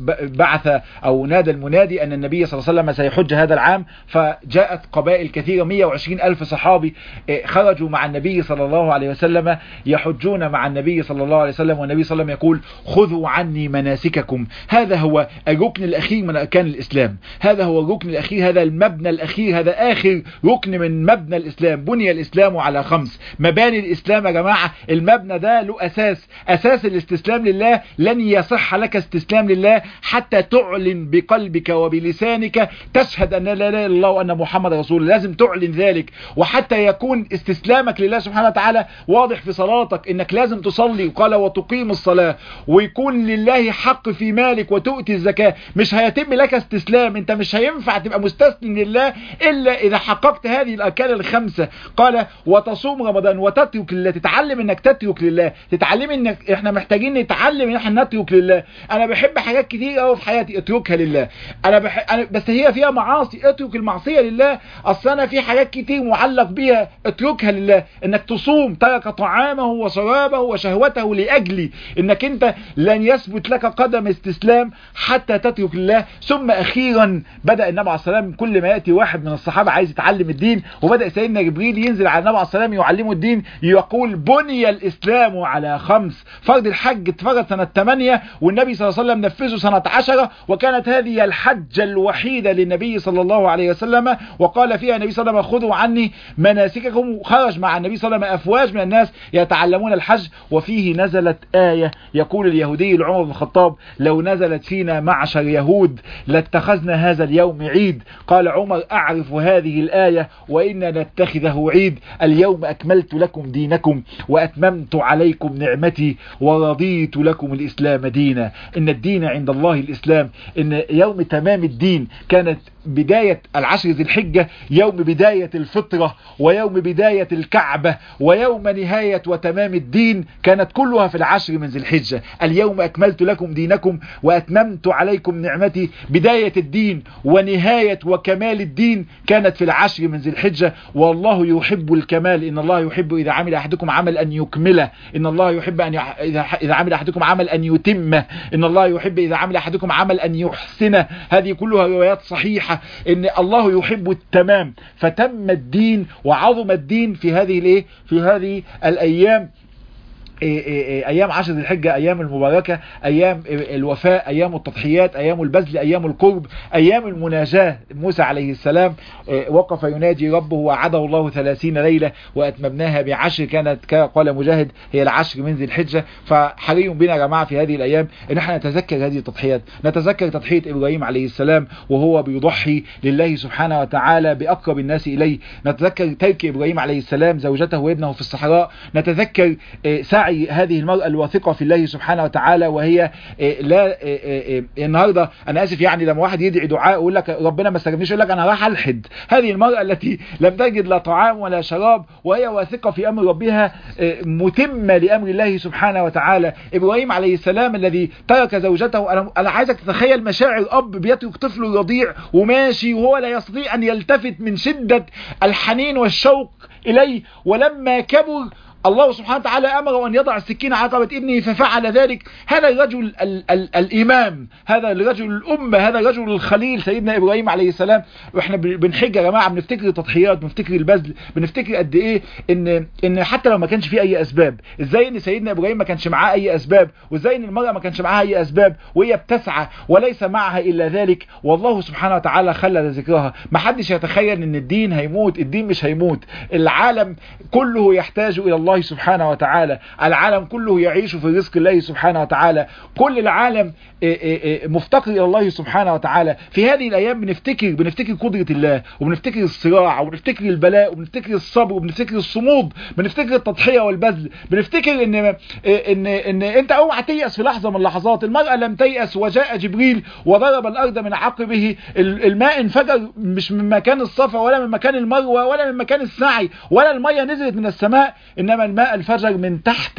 بعث او نادى المنادي ان النبي صلى الله عليه وسلم سيحج هذا العام، فجاءت قبائل كثيرة مئة وعشرين ألف صحابي خرجوا مع النبي صلى الله عليه وسلم يحجون مع النبي صلى الله عليه وسلم، والنبي صلى الله عليه وسلم يقول خذوا عني مناسككم. هذا هو الركن الأخير من أركان الإسلام، هذا هو الركن الأخير، هذا المبنى الأخير، هذا آخر ركن من مبنى الإسلام. بني الإسلام على خمس مباني الإسلام يا جماعة. المبنى ده له أساس، أساس الاستسلام لله. لن يصح لك استسلام لله حتى تعلن بقلبك وبلسانك تشهد أن لا إله إلا الله وأن محمد رسول الله، لازم تعلن ذلك. وحتى يكون استسلامك لله سبحانه وتعالى واضح في صلاتك انك لازم تصلي، وقال وتقيم الصلاة، ويكون لله حق في مالك وتؤتي الزكاة. مش هيتم لك استسلام، انت مش هينفع تبقى مستسلم لله الا اذا حققت هذه الاركان الخمسة. قال وتصوم رمضان وتترك لله، تتعلم انك تترك لله، تتعلم انك احنا محتاجين نتعلم ان احنا نترك لله. انا بحب حاجات كتير قوي في حياتي اتركها لله، انا, بح... أنا بس هي فيها معاصي، اترك المعصية لله. اصل انا في حاجات كتير معلق بيها اتركها لله. انك تصوم، ترك طعامه وشرابه وشهوته لاجلي، انك انت لن يثبت لك قدم استسلام حتى تترك لله. ثم اخيرا بدأ النبي عليه الصلاة والسلام كل ما يأتي واحد من الصحابة عايز يتعلم الدين، وبدأ سيدنا جبريل ينزل على النبي عليه الصلاة والسلام يعلمه الدين، يقول بني الاسلام على خمس. فرض الحج اتفرض سنة ثمانية والنبي صلى الله عليه وسلم نفذه سنة عشرة، وكانت هذه الحجة الوحيدة للنبي صلى الله عليه وسلم. وقال فيها النبي صلى الله عليه وسلم خذوا عني مناسككم. خرج مع النبي صلى الله عليه وسلم أفواج من الناس يتعلمون الحج. وفيه نزلت آية يقول اليهودي لعمر بن الخطاب لو نزلت فينا معشر يهود لاتخذنا هذا اليوم عيد. قال عمر أعرف هذه الآية وإن نتخذه عيد. اليوم أكملت لكم دينكم وأتممت عليكم نعمتي ورضيت لكم الإسلام دينا. إن الدين عند الله الإسلام. إن يوم تمام الدين كانت بداية العشر ذي الحجة يوم بداية الفطرة ويوم بداية الكعبة، ويوم نهاية وتمام الدين كانت كلها في العشر من ذي الحجة. اليوم أكملت لكم دينكم وأتممت عليكم نعمتي. بداية الدين ونهاية وكمال الدين كانت في العشر من ذي الحجة. والله يحب الكمال. إن الله يحب إذا عمل أحدكم عمل أن يكمله. إن الله يحب أن يح... إذا عمل أحدكم عمل أن يتمه. إن الله يحب إذا عمل أحدكم عمل أن يحسنه. هذه كلها روايات صحيحة ان الله يحب التمام. فتم الدين وعظم الدين في هذه الايه في هذه الايام ايام عشر ذي الحجة ايام المباركة، ايام الوفاء، ايام التضحيات، ايام البذل، ايام القرب، ايام المناجاة. موسى عليه السلام وقف يناجي ربه وعده الله ثلاثين ليلة واتممناها بعشر، كانت قال مجاهد هي العشر من ذي الحجة. فحري بنا يا جماعة في هذه الايام ان احنا نتذكر هذه التضحيات، نتذكر تضحية ابراهيم عليه السلام وهو بيضحي لله سبحانه وتعالى باقرب الناس اليه، نتذكر ترك ابراهيم عليه السلام زوجته وابنه في الصحراء، نتذكر سعي هذه المرأة الواثقة في الله سبحانه وتعالى وهي لا النهاردة انا اسف يعني لما واحد يدعي دعاء يقول لك ربنا ما استجابنيش يقول لك انا راح الحد. هذه المرأة التي لم تجد لا طعام ولا شراب وهي واثقة في امر ربها متمة لامر الله سبحانه وتعالى. ابراهيم عليه السلام الذي ترك زوجته، انا انا عايزك تتخيل مشاعر اب بيترك طفله رضيع وماشي وهو لا يستطيع ان يلتفت من شدة الحنين والشوق اليه، ولما كبر الله سبحانه وتعالى أمره أن يضع السكين على رقبة ابنه ففعل ذلك. هذا الرجل ال ال الإمام، هذا الرجل الأمة، هذا الرجل الخليل سيدنا إبراهيم عليه السلام. وإحنا بنحج يا جماعة بنفتكر التضحيات، بنفتكر البذل، بنفتكر قد إيه إن إن حتى لو ما كانش فيه أي أسباب، إزاي إن سيدنا إبراهيم ما كانش معاه أي أسباب، وإزاي إن المرأة ما كانش معاها أي أسباب وهي بتسعى وليس معها إلا ذلك، والله سبحانه وتعالى خلد ذكرها. ما حدش يتخيل إن الدين هيموت، الدين مش هيموت. العالم كله يحتاج إلى الله سبحانه وتعالى، العالم كله يعيش في رزق الله سبحانه وتعالى، كل العالم مفتقر الى الله سبحانه وتعالى. في هذه الايام بنفتكر بنفتكر قدرة الله، وبنفتكر الصراع، وبنفتكر البلاء، وبنفتكر الصبر، وبنفتكر الصمود، بنفتكر التضحية والبذل، بنفتكر ان ان ان انت اوعى تيأس في لحظة من اللحظات. المرأة لم تيأس وجاء جبريل وضرب الارض من عقبه، الماء انفجر مش من مكان الصفا ولا من مكان المروة ولا من مكان السعي، ولا المية نزلت من السماء، انما الماء الفجر من تحت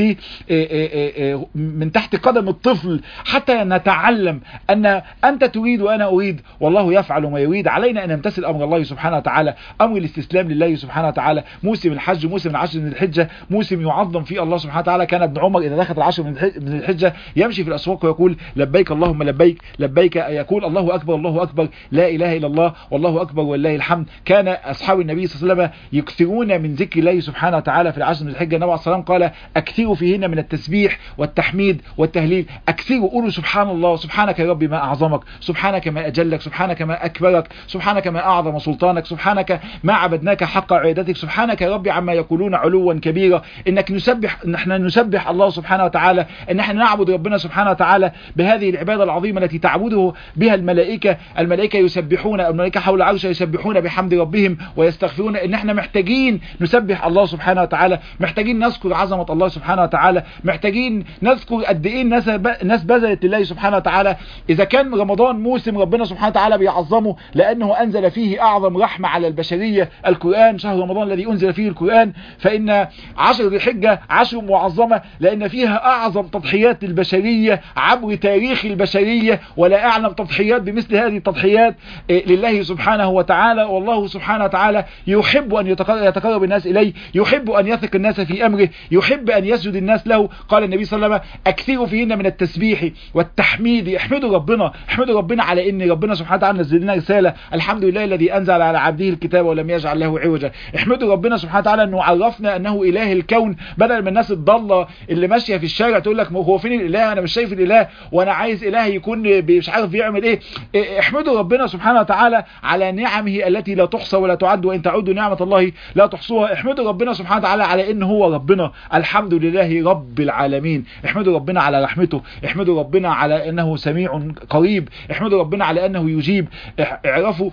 من تحت قدم الطفل، حتى نتعلم ان انت تريد وانا اريد والله يفعل ما يريد. علينا ان نمتثل امر الله سبحانه وتعالى، امر الاستسلام لله سبحانه وتعالى. موسم الحج، موسم العشر من الحجة، موسم يعظم فيه الله سبحانه وتعالى. كان ابن عمر اذا دخل العشر من الحجة يمشي في الاسواق ويقول لبيك اللهم لبيك لبيك، يقول الله اكبر الله اكبر لا اله الا الله والله اكبر ولله الحمد. كان اصحاب النبي صلى الله عليه وسلم يكثرون من ذكر الله سبحانه وتعالى في العشر من الحجة. النبي عليه الصلاة والسلام قال اكثروا فيهن من التسبيح والتحميد والتهليل، اكثروا، قولوا سبحان الله، سبحانك يا ربي ما اعظمك، سبحانك ما اجلك، سبحانك ما اكبرك، سبحانك ما اعظم سلطانك، سبحانك ما عبدناك حق عبادتك، سبحانك يا ربي عما يقولون علوا كبيرا. انك نسبح، ان احنا نسبح الله سبحانه وتعالى، ان احنا نعبد ربنا سبحانه وتعالى بهذه العبادة العظيمة التي تعبده بها الملائكة. الملائكة يسبحون، الملائكة حول عرشه يسبحون بحمد ربهم ويستغفرون. ان احنا محتاجين نسبح الله سبحانه وتعالى، محتاجين نذكر عظمة الله سبحانه وتعالى، محتاجين نذكر قد ايه الناس الناس بذلت لله سبحانه وتعالى. اذا كان رمضان موسم ربنا سبحانه وتعالى بيعظمه لانه انزل فيه اعظم رحمة على البشرية، القرآن، شهر رمضان الذي انزل فيه القرآن، فان عشر ذي الحجة عشر معظمة لان فيها اعظم تضحيات البشرية عبر تاريخ البشرية، ولا اعلم تضحيات بمثل هذه التضحيات لله سبحانه وتعالى. والله سبحانه وتعالى يحب ان يتقرب الناس اليه، يحب ان يثق الناس في امره، يحب ان يسجد الناس له. قال النبي صلى الله عليه وسلم اكثروا فيهن من التسبيح والتحميد. احمدوا ربنا، احمدوا ربنا على ان ربنا سبحانه وتعالى نزل لنا رسالة، الحمد لله الذي انزل على عبده الكتاب ولم يجعل له عوجا. احمدوا ربنا سبحانه وتعالى انه عرفنا انه اله الكون، بدل من الناس الضالة اللي ماشيه في الشارع تقول لك هو فين الاله، انا مش شايف الاله وانا عايز اله يكون مش عارف يعمل ايه. احمدوا ربنا سبحانه وتعالى على نعمه التي لا تحصى ولا تعد، وان تعدوا نعمة الله لا تحصوها. احمدوا ربنا سبحانه وتعالى على ان هو ربنا، الحمد لله رب العالمين. احمدوا ربنا على رحمته، احمدوا ربنا على انه سميع قريب، احمدوا ربنا على انه يجيب. اعرفوا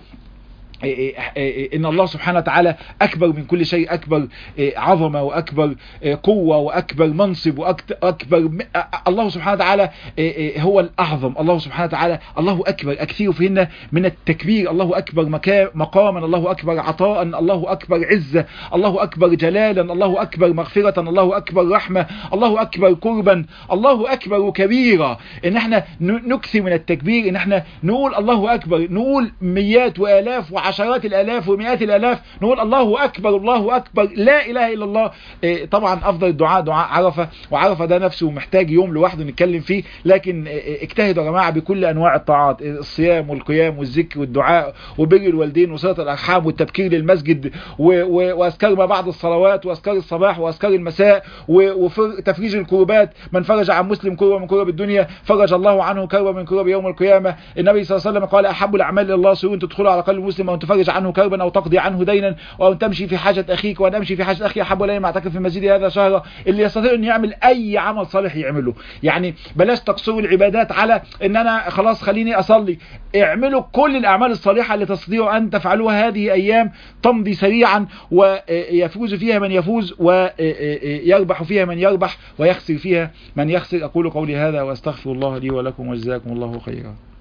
ان الله سبحانه وتعالى اكبر من كل شيء، اكبر عظمة واكبر قوة واكبر منصب واكبر. الله سبحانه وتعالى هو الاعظم، الله سبحانه وتعالى الله اكبر. اكثروا فيهن من التكبير، الله اكبر مقاما، الله اكبر عطاء، الله اكبر عزة، الله اكبر جلالا، الله اكبر مغفرة، الله اكبر رحمة، الله اكبر قربا، الله اكبر كبيرا. ان احنا نكثر من التكبير، ان احنا نقول الله اكبر، نقول مئات والاف وعشرات عشرات الالاف ومئات الالاف نقول الله اكبر الله اكبر لا اله الا الله. طبعا افضل الدعاء دعاء عرفه، وعرفه ده نفسه محتاج يوم لوحده نتكلم فيه، لكن اجتهدوا يا جماعه بكل انواع الطاعات، الصيام والقيام والذكر والدعاء وبر الوالدين وصله الارحام والتبكير للمسجد واذكار ما بعد الصلوات واذكار الصباح واذكار المساء وتفريج الكربات. من فرج عن مسلم كربة من كرب الدنيا فرج الله عنه كربة من كرب يوم القيامه. النبي صلى الله عليه وسلم قال احب الاعمال الى الله سواء تدخلوا على قلب مسلم او تفرج عنه كربا او تقضي عنه دينا او تمشي في حاجه اخيك وان امشي في حاجه اخي احب الي ما اعتكف في المسجد هذا شهرا. اللي يستطيع ان يعمل اي عمل صالح يعمله، يعني بلاش تقصروا العبادات على ان انا خلاص خليني اصلي، اعملوا كل الاعمال الصالحه اللي تستطيعوا ان تفعلوها. هذه ايام تمضي سريعا ويفوز فيها من يفوز ويربح فيها من يربح ويخسر فيها من يخسر. اقول قولي هذا واستغفر الله لي ولكم وجزاكم الله خيرا.